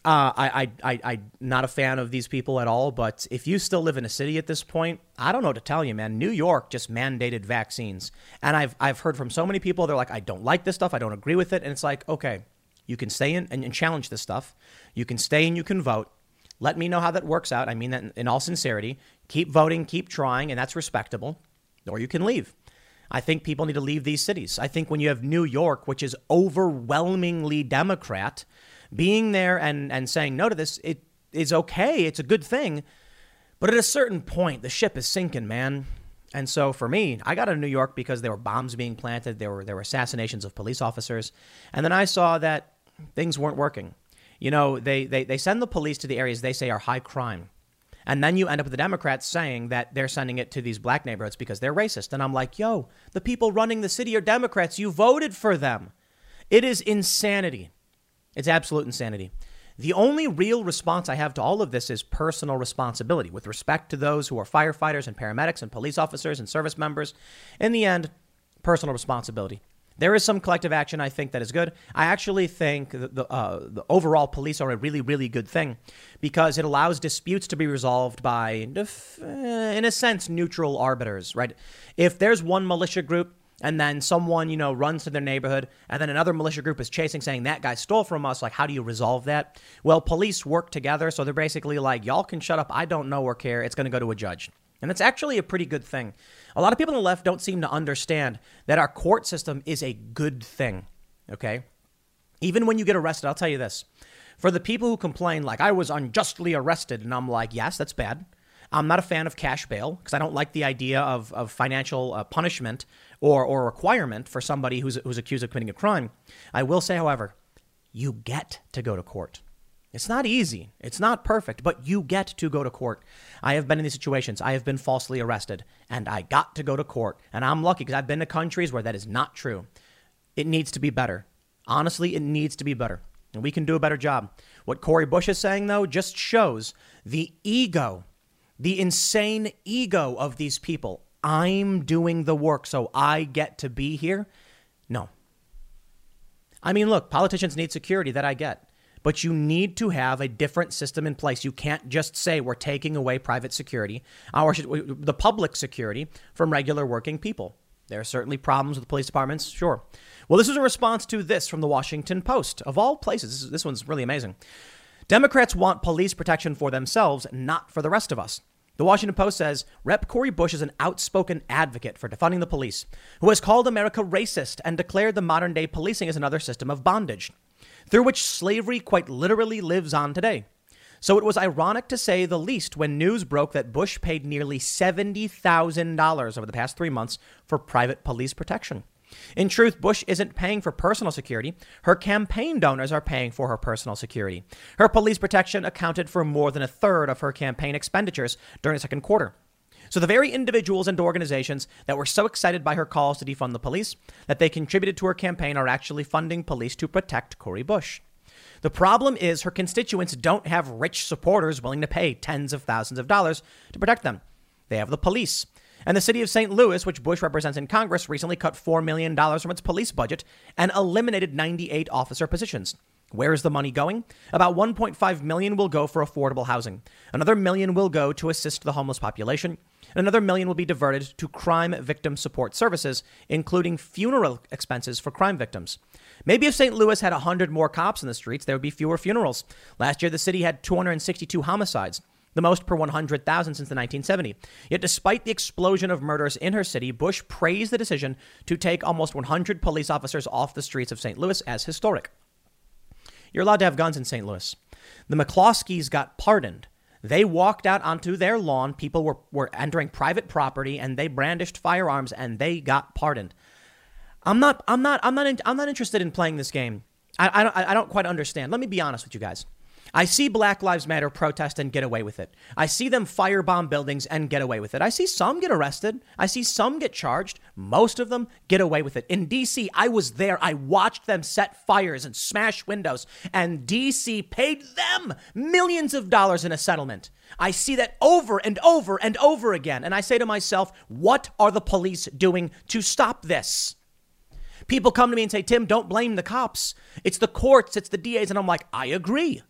I'm not a fan of these people at all, but if you still live in a city at this point, I don't know what to tell you, man. New York just mandated vaccines. And I've heard from so many people, they're like, I don't like this stuff. I don't agree with it. And it's like, okay, you can stay in and challenge this stuff. You can stay and you can vote. Let me know how that works out. I mean that in all sincerity. Keep voting, keep trying, and that's respectable. Or you can leave. I think people need to leave these cities. I think when you have New York, which is overwhelmingly Democrat, being there and saying no to this, it is okay. It's a good thing. But at a certain point, the ship is sinking, man. And so for me, I got to New York because there were bombs being planted. There were assassinations of police officers. And then I saw that things weren't working. You know, they send the police to the areas they say are high crime. And then you end up with the Democrats saying that they're sending it to these black neighborhoods because they're racist. And I'm like, yo, the people running the city are Democrats. You voted for them. It is insanity. It's absolute insanity. The only real response I have to all of this is personal responsibility with respect to those who are firefighters and paramedics and police officers and service members. In the end, personal responsibility. There is some collective action, I think, that is good. I actually think the overall police are a really, really good thing because it allows disputes to be resolved by, in a sense, neutral arbiters, right? If there's one militia group and then someone, you know, runs to their neighborhood and then another militia group is chasing, saying that guy stole from us, like, how do you resolve that? Well, police work together. So they're basically like, y'all can shut up. I don't know or care. It's going to go to a judge. And that's actually a pretty good thing. A lot of people on the left don't seem to understand that our court system is a good thing, okay? Even when you get arrested, I'll tell you this. For the people who complain, like, I was unjustly arrested, and I'm like, yes, that's bad. I'm not a fan of cash bail because I don't like the idea of financial punishment or requirement for somebody who's accused of committing a crime. I will say, however, you get to go to court. It's not easy. It's not perfect, but you get to go to court. I have been in these situations. I have been falsely arrested, and I got to go to court. And I'm lucky because I've been to countries where that is not true. It needs to be better. Honestly, it needs to be better. And we can do a better job. What Cori Bush is saying, though, just shows the ego, the insane ego of these people. I'm doing the work, so I get to be here. No. I mean, look, politicians need security. That I get. But you need to have a different system in place. You can't just say we're taking away private security, or the public security from regular working people. There are certainly problems with police departments, sure. Well, this is a response to this from the Washington Post. Of all places, this one's really amazing. Democrats want police protection for themselves, not for the rest of us. The Washington Post says Rep. Cori Bush is an outspoken advocate for defunding the police, who has called America racist and declared the modern day policing as another system of bondage, through which slavery quite literally lives on today. So it was ironic to say the least when news broke that Bush paid nearly $70,000 over the past 3 months for private police protection. In truth, Bush isn't paying for personal security. Her campaign donors are paying for her personal security. Her police protection accounted for more than a third of her campaign expenditures during the second quarter. So the very individuals and organizations that were so excited by her calls to defund the police that they contributed to her campaign are actually funding police to protect Cori Bush. The problem is her constituents don't have rich supporters willing to pay tens of thousands of dollars to protect them. They have the police. And the city of St. Louis, which Bush represents in Congress, recently cut $4 million from its police budget and eliminated 98 officer positions. Where is the money going? About $1.5 million will go for affordable housing. Another $1 million will go to assist the homeless population. And another $1 million will be diverted to crime victim support services, including funeral expenses for crime victims. Maybe if St. Louis had 100 more cops in the streets, there would be fewer funerals. Last year, the city had 262 homicides, the most per 100,000 since the 1970s. Yet despite the explosion of murders in her city, Bush praised the decision to take almost 100 police officers off the streets of St. Louis as historic. You're allowed to have guns in St. Louis. The McCloskeys got pardoned. They walked out onto their lawn. People were entering private property and they brandished firearms and they got pardoned. I'm not interested in playing this game. I don't quite understand. Let me be honest with you guys. I see Black Lives Matter protest and get away with it. I see them firebomb buildings and get away with it. I see some get arrested. I see some get charged. Most of them get away with it. In D.C., I was there. I watched them set fires and smash windows, and D.C. paid them millions of dollars in a settlement. I see that over and over and over again. And I say to myself, what are the police doing to stop this? People come to me and say, Tim, don't blame the cops. It's the courts. It's the DAs. And I'm like, I agree.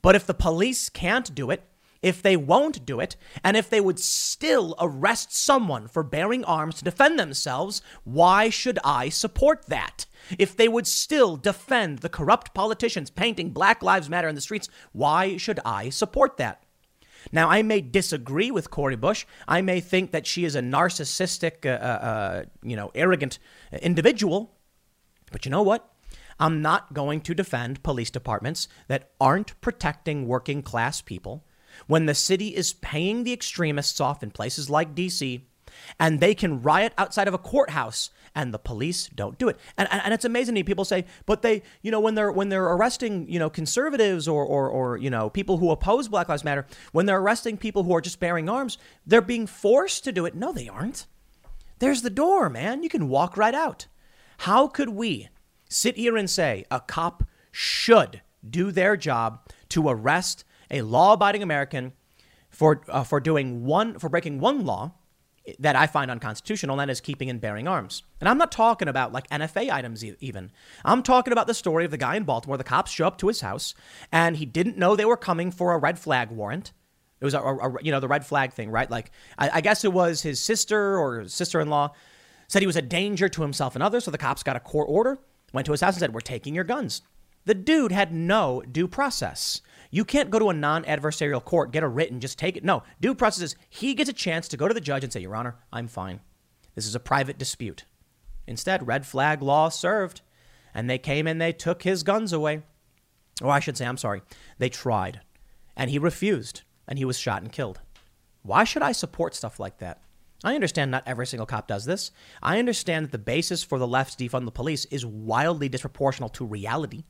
But if the police can't do it, if they won't do it, and if they would still arrest someone for bearing arms to defend themselves, why should I support that? If they would still defend the corrupt politicians painting Black Lives Matter in the streets, why should I support that? Now, I may disagree with Cori Bush. I may think that she is a narcissistic, arrogant individual. But you know what? I'm not going to defend police departments that aren't protecting working class people when the city is paying the extremists off in places like D.C. and they can riot outside of a courthouse and the police don't do it. And it's amazing to me. People say, but they, when they're arresting, conservatives or people who oppose Black Lives Matter, when they're arresting people who are just bearing arms, they're being forced to do it. No, they aren't. There's the door, man. You can walk right out. How could we sit here and say a cop should do their job to arrest a law-abiding American for breaking one law that I find unconstitutional, and that is keeping and bearing arms? And I'm not talking about like NFA items even. I'm talking about the story of the guy in Baltimore. The cops show up to his house, and he didn't know they were coming for a red flag warrant. It was the red flag thing, right? Like I guess it was his sister or sister-in-law said he was a danger to himself and others, so the cops got a court order, went to his house and said, "We're taking your guns." The dude had no due process. You can't go to a non-adversarial court, get a writ, and just take it. No, due process is he gets a chance to go to the judge and say, "Your Honor, I'm fine. This is a private dispute." Instead, red flag law served, and they came and they took his guns away. Or I should say, I'm sorry, they tried, and he refused, and he was shot and killed. Why should I support stuff like that? I understand not every single cop does this. I understand that the basis for the left's defund the police is wildly disproportional to reality.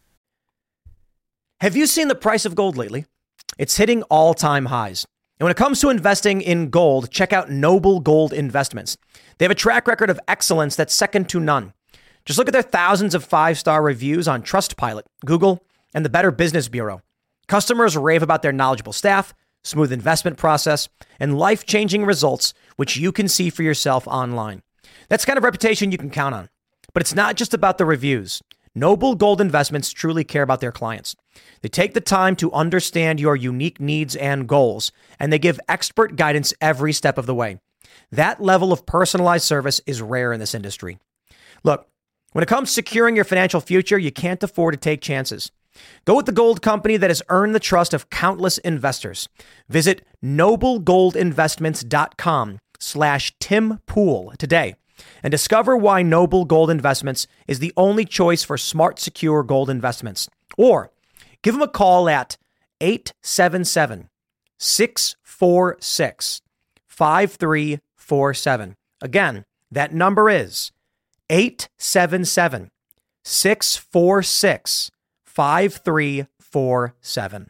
Have you seen the price of gold lately? It's hitting all-time highs. And when it comes to investing in gold, check out Noble Gold Investments. They have a track record of excellence that's second to none. Just look at their thousands of five-star reviews on Trustpilot, Google, and the Better Business Bureau. Customers rave about their knowledgeable staff, smooth investment process, and life-changing results, which you can see for yourself online. That's the kind of reputation you can count on. But it's not just about the reviews. Noble Gold Investments truly care about their clients. They take the time to understand your unique needs and goals, and they give expert guidance every step of the way. That level of personalized service is rare in this industry. Look, when it comes to securing your financial future, you can't afford to take chances. Go with the gold company that has earned the trust of countless investors. Visit noblegoldinvestments.com/Tim Pool today and discover why Noble Gold Investments is the only choice for smart, secure gold investments. Or give them a call at 877-646-5347. Again, that number is 877-646-5347.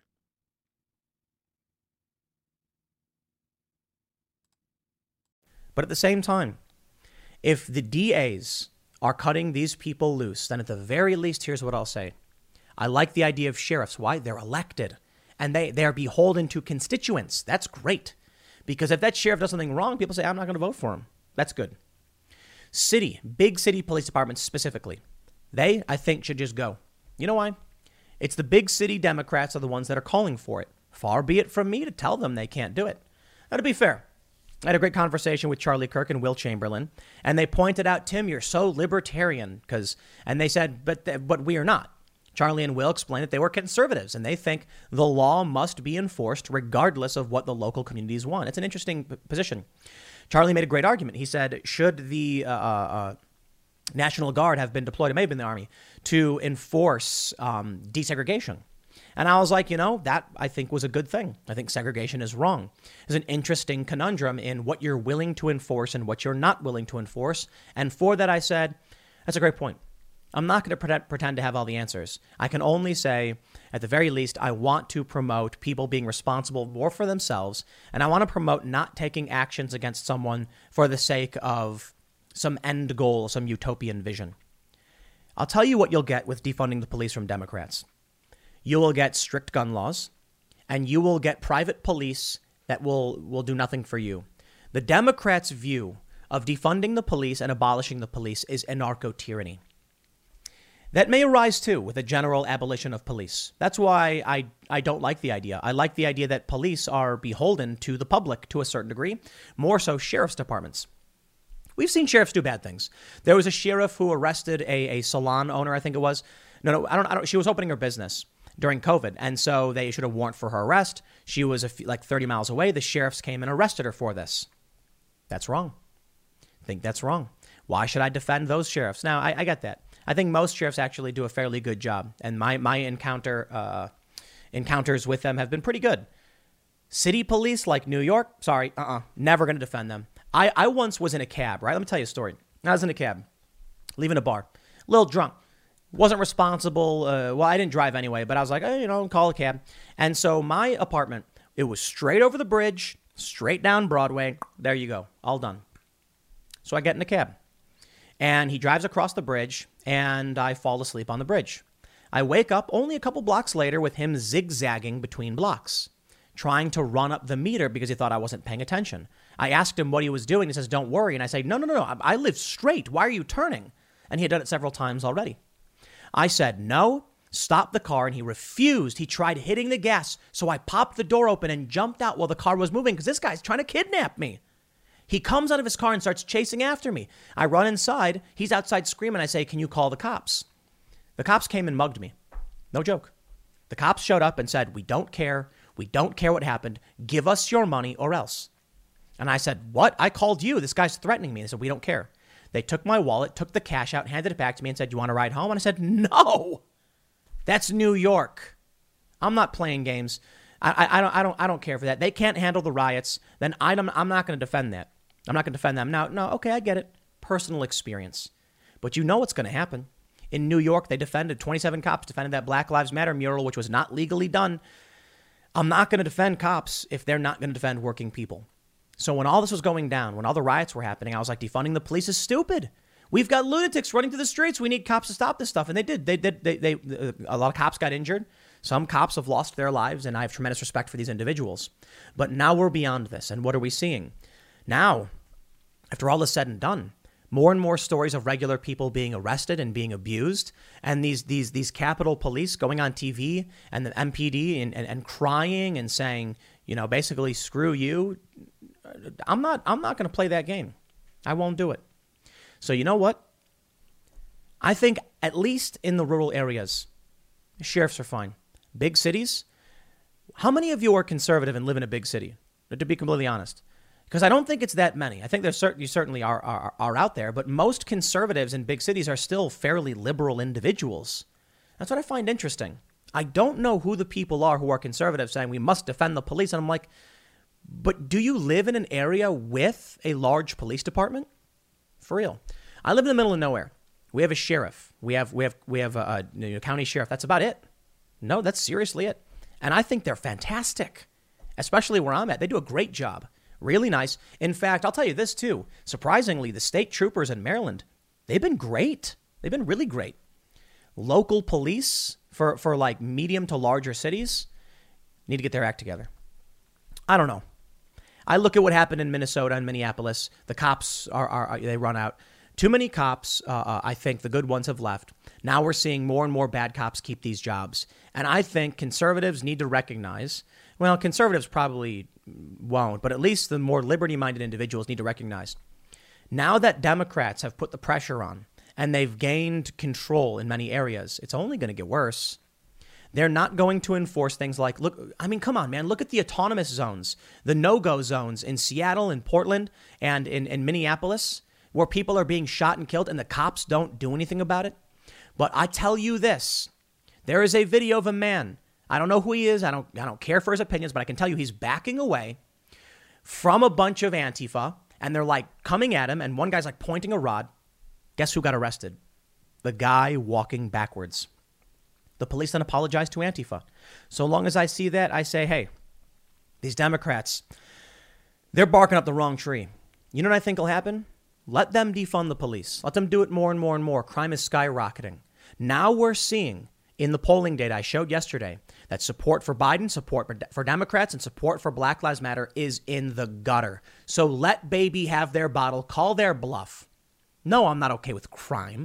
But at the same time, if the DAs are cutting these people loose, then at the very least, here's what I'll say. I like the idea of sheriffs. Why? They're elected and they are beholden to constituents. That's great. Because if that sheriff does something wrong, people say, I'm not going to vote for him. That's good. Big city police departments specifically, they, I think, should just go. You know why? It's the big city Democrats are the ones that are calling for it. Far be it from me to tell them they can't do it. Now, to be fair, I had a great conversation with Charlie Kirk and Will Chamberlain, and they pointed out, Tim, you're so libertarian, and they said, but we are not. Charlie and Will explained that they were conservatives, and they think the law must be enforced regardless of what the local communities want. It's an interesting position. Charlie made a great argument. He said, should the National Guard have been deployed, it may have been the Army, to enforce desegregation? And I was like, that I think was a good thing. I think segregation is wrong. There's an interesting conundrum in what you're willing to enforce and what you're not willing to enforce. And for that, I said, that's a great point. I'm not going to pretend to have all the answers. I can only say, at the very least, I want to promote people being responsible more for themselves. And I want to promote not taking actions against someone for the sake of some end goal, some utopian vision. I'll tell you what you'll get with defunding the police from Democrats. You will get strict gun laws, and you will get private police that will do nothing for you. The Democrats' view of defunding the police and abolishing the police is anarcho-tyranny. That may arise, too, with a general abolition of police. That's why I don't like the idea. I like the idea that police are beholden to the public to a certain degree, more so sheriff's departments. We've seen sheriffs do bad things. There was a sheriff who arrested a salon owner, I think it was. No, I don't. She was opening her business during COVID, and so they issued a warrant for her arrest. She was like 30 miles away. The sheriffs came and arrested her for this. That's wrong. I think that's wrong. Why should I defend those sheriffs? Now, I get that. I think most sheriffs actually do a fairly good job, and my encounters with them have been pretty good. City police like New York, sorry, never going to defend them. I once was in a cab, right? Let me tell you a story. I was in a cab, leaving a bar, a little drunk. Wasn't responsible. Well, I didn't drive anyway, but I was like, call a cab. And so my apartment, it was straight over the bridge, straight down Broadway. There you go. All done. So I get in the cab, and he drives across the bridge, and I fall asleep on the bridge. I wake up only a couple blocks later with him zigzagging between blocks, trying to run up the meter because he thought I wasn't paying attention. I asked him what he was doing. He says, don't worry. And I say, no. I live straight. Why are you turning? And he had done it several times already. I said, no, stop the car. And he refused. He tried hitting the gas. So I popped the door open and jumped out while the car was moving because this guy's trying to kidnap me. He comes out of his car and starts chasing after me. I run inside. He's outside screaming. I say, can you call the cops? The cops came and mugged me. No joke. The cops showed up and said, we don't care. We don't care what happened. Give us your money or else. And I said, what? I called you. This guy's threatening me. They said, we don't care. They took my wallet, took the cash out, handed it back to me and said, you want to ride home? And I said, no, that's New York. I'm not playing games. I don't care for that. They can't handle the riots. Then I'm not going to defend that. I'm not going to defend them. Now, no, okay, I get it. Personal experience. But you know what's going to happen. In New York, 27 cops defended that Black Lives Matter mural, which was not legally done. I'm not going to defend cops if they're not going to defend working people. So when all this was going down, when all the riots were happening, I was like, defunding the police is stupid. We've got lunatics running through the streets. We need cops to stop this stuff. And they did. A lot of cops got injured. Some cops have lost their lives, and I have tremendous respect for these individuals. But now we're beyond this. And what are we seeing? Now, after all is said and done, more and more stories of regular people being arrested and being abused, and these Capitol Police going on TV and the MPD and crying and saying, basically, screw you. I'm not going to play that game. I won't do it. So you know what? I think at least in the rural areas, sheriffs are fine. Big cities. How many of you are conservative and live in a big city? To be completely honest, because I don't think it's that many. I think you certainly are out there, but most conservatives in big cities are still fairly liberal individuals. That's what I find interesting. I don't know who the people are who are conservative saying we must defend the police. And I'm like, but do you live in an area with a large police department? For real. I live in the middle of nowhere. We have a sheriff. We have a county sheriff. That's about it. No, that's seriously it. And I think they're fantastic, especially where I'm at. They do a great job. Really nice. In fact, I'll tell you this too. Surprisingly, the state troopers in Maryland, they've been great. They've been really great. Local police for like medium to larger cities need to get their act together. I don't know. I look at what happened in Minnesota and Minneapolis. The cops they run out. Too many cops. I think the good ones have left. Now we're seeing more and more bad cops keep these jobs. And I think conservatives need to recognize, well, conservatives probably won't, but at least the more liberty-minded individuals need to recognize. Now that Democrats have put the pressure on and they've gained control in many areas, it's only going to get worse. They're not going to enforce things like, come on, man, look at the autonomous zones, the no-go zones in Seattle and Portland and in Minneapolis, where people are being shot and killed and the cops don't do anything about it. But I tell you this, there is a video of a man. I don't know who he is. I don't care for his opinions, but I can tell you he's backing away from a bunch of Antifa and they're like coming at him. And one guy's like pointing a rod. Guess who got arrested? The guy walking backwards. The police then apologized to Antifa. So long as I see that, I say, hey, these Democrats, they're barking up the wrong tree. You know what I think will happen? Let them defund the police. Let them do it more and more and more. Crime is skyrocketing. Now we're seeing in the polling data I showed yesterday that support for Biden, support for Democrats, and support for Black Lives Matter is in the gutter. So let baby have their bottle, call their bluff. No, I'm not okay with crime.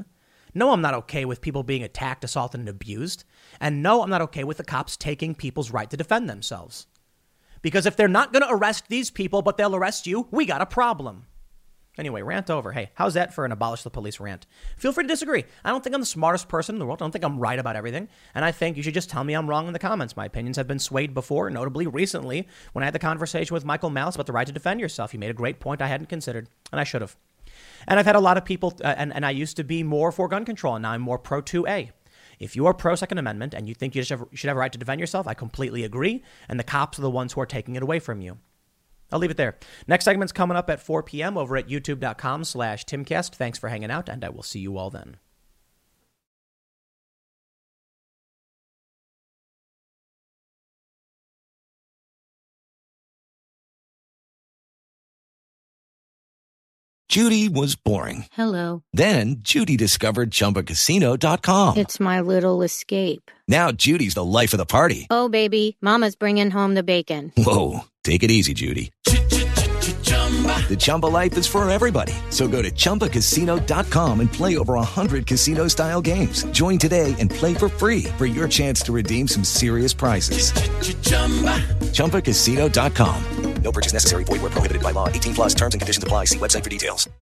No, I'm not okay with people being attacked, assaulted, and abused. And no, I'm not okay with the cops taking people's right to defend themselves. Because if they're not going to arrest these people, but they'll arrest you, we got a problem. Anyway, rant over. Hey, how's that for an abolish the police rant? Feel free to disagree. I don't think I'm the smartest person in the world. I don't think I'm right about everything. And I think you should just tell me I'm wrong in the comments. My opinions have been swayed before, notably recently when I had the conversation with Michael Malice about the right to defend yourself. He made a great point I hadn't considered, and I should have. And I've had a lot of people, and I used to be more for gun control, and now I'm more pro 2A. If you are pro Second Amendment and you think you should have a right to defend yourself, I completely agree. And the cops are the ones who are taking it away from you. I'll leave it there. Next segment's coming up at 4 p.m. over at youtube.com/Timcast. Thanks for hanging out, and I will see you all then. Judy was boring. Hello. Then Judy discovered ChumbaCasino.com. It's my little escape. Now Judy's the life of the party. Oh, baby, mama's bringing home the bacon. Whoa, take it easy, Judy. The Chumba life is for everybody. So go to ChumbaCasino.com and play over 100 casino-style games. Join today and play for free for your chance to redeem some serious prizes. ChumbaCasino.com. No purchase necessary. Void where prohibited by law. 18+ terms and conditions apply. See website for details.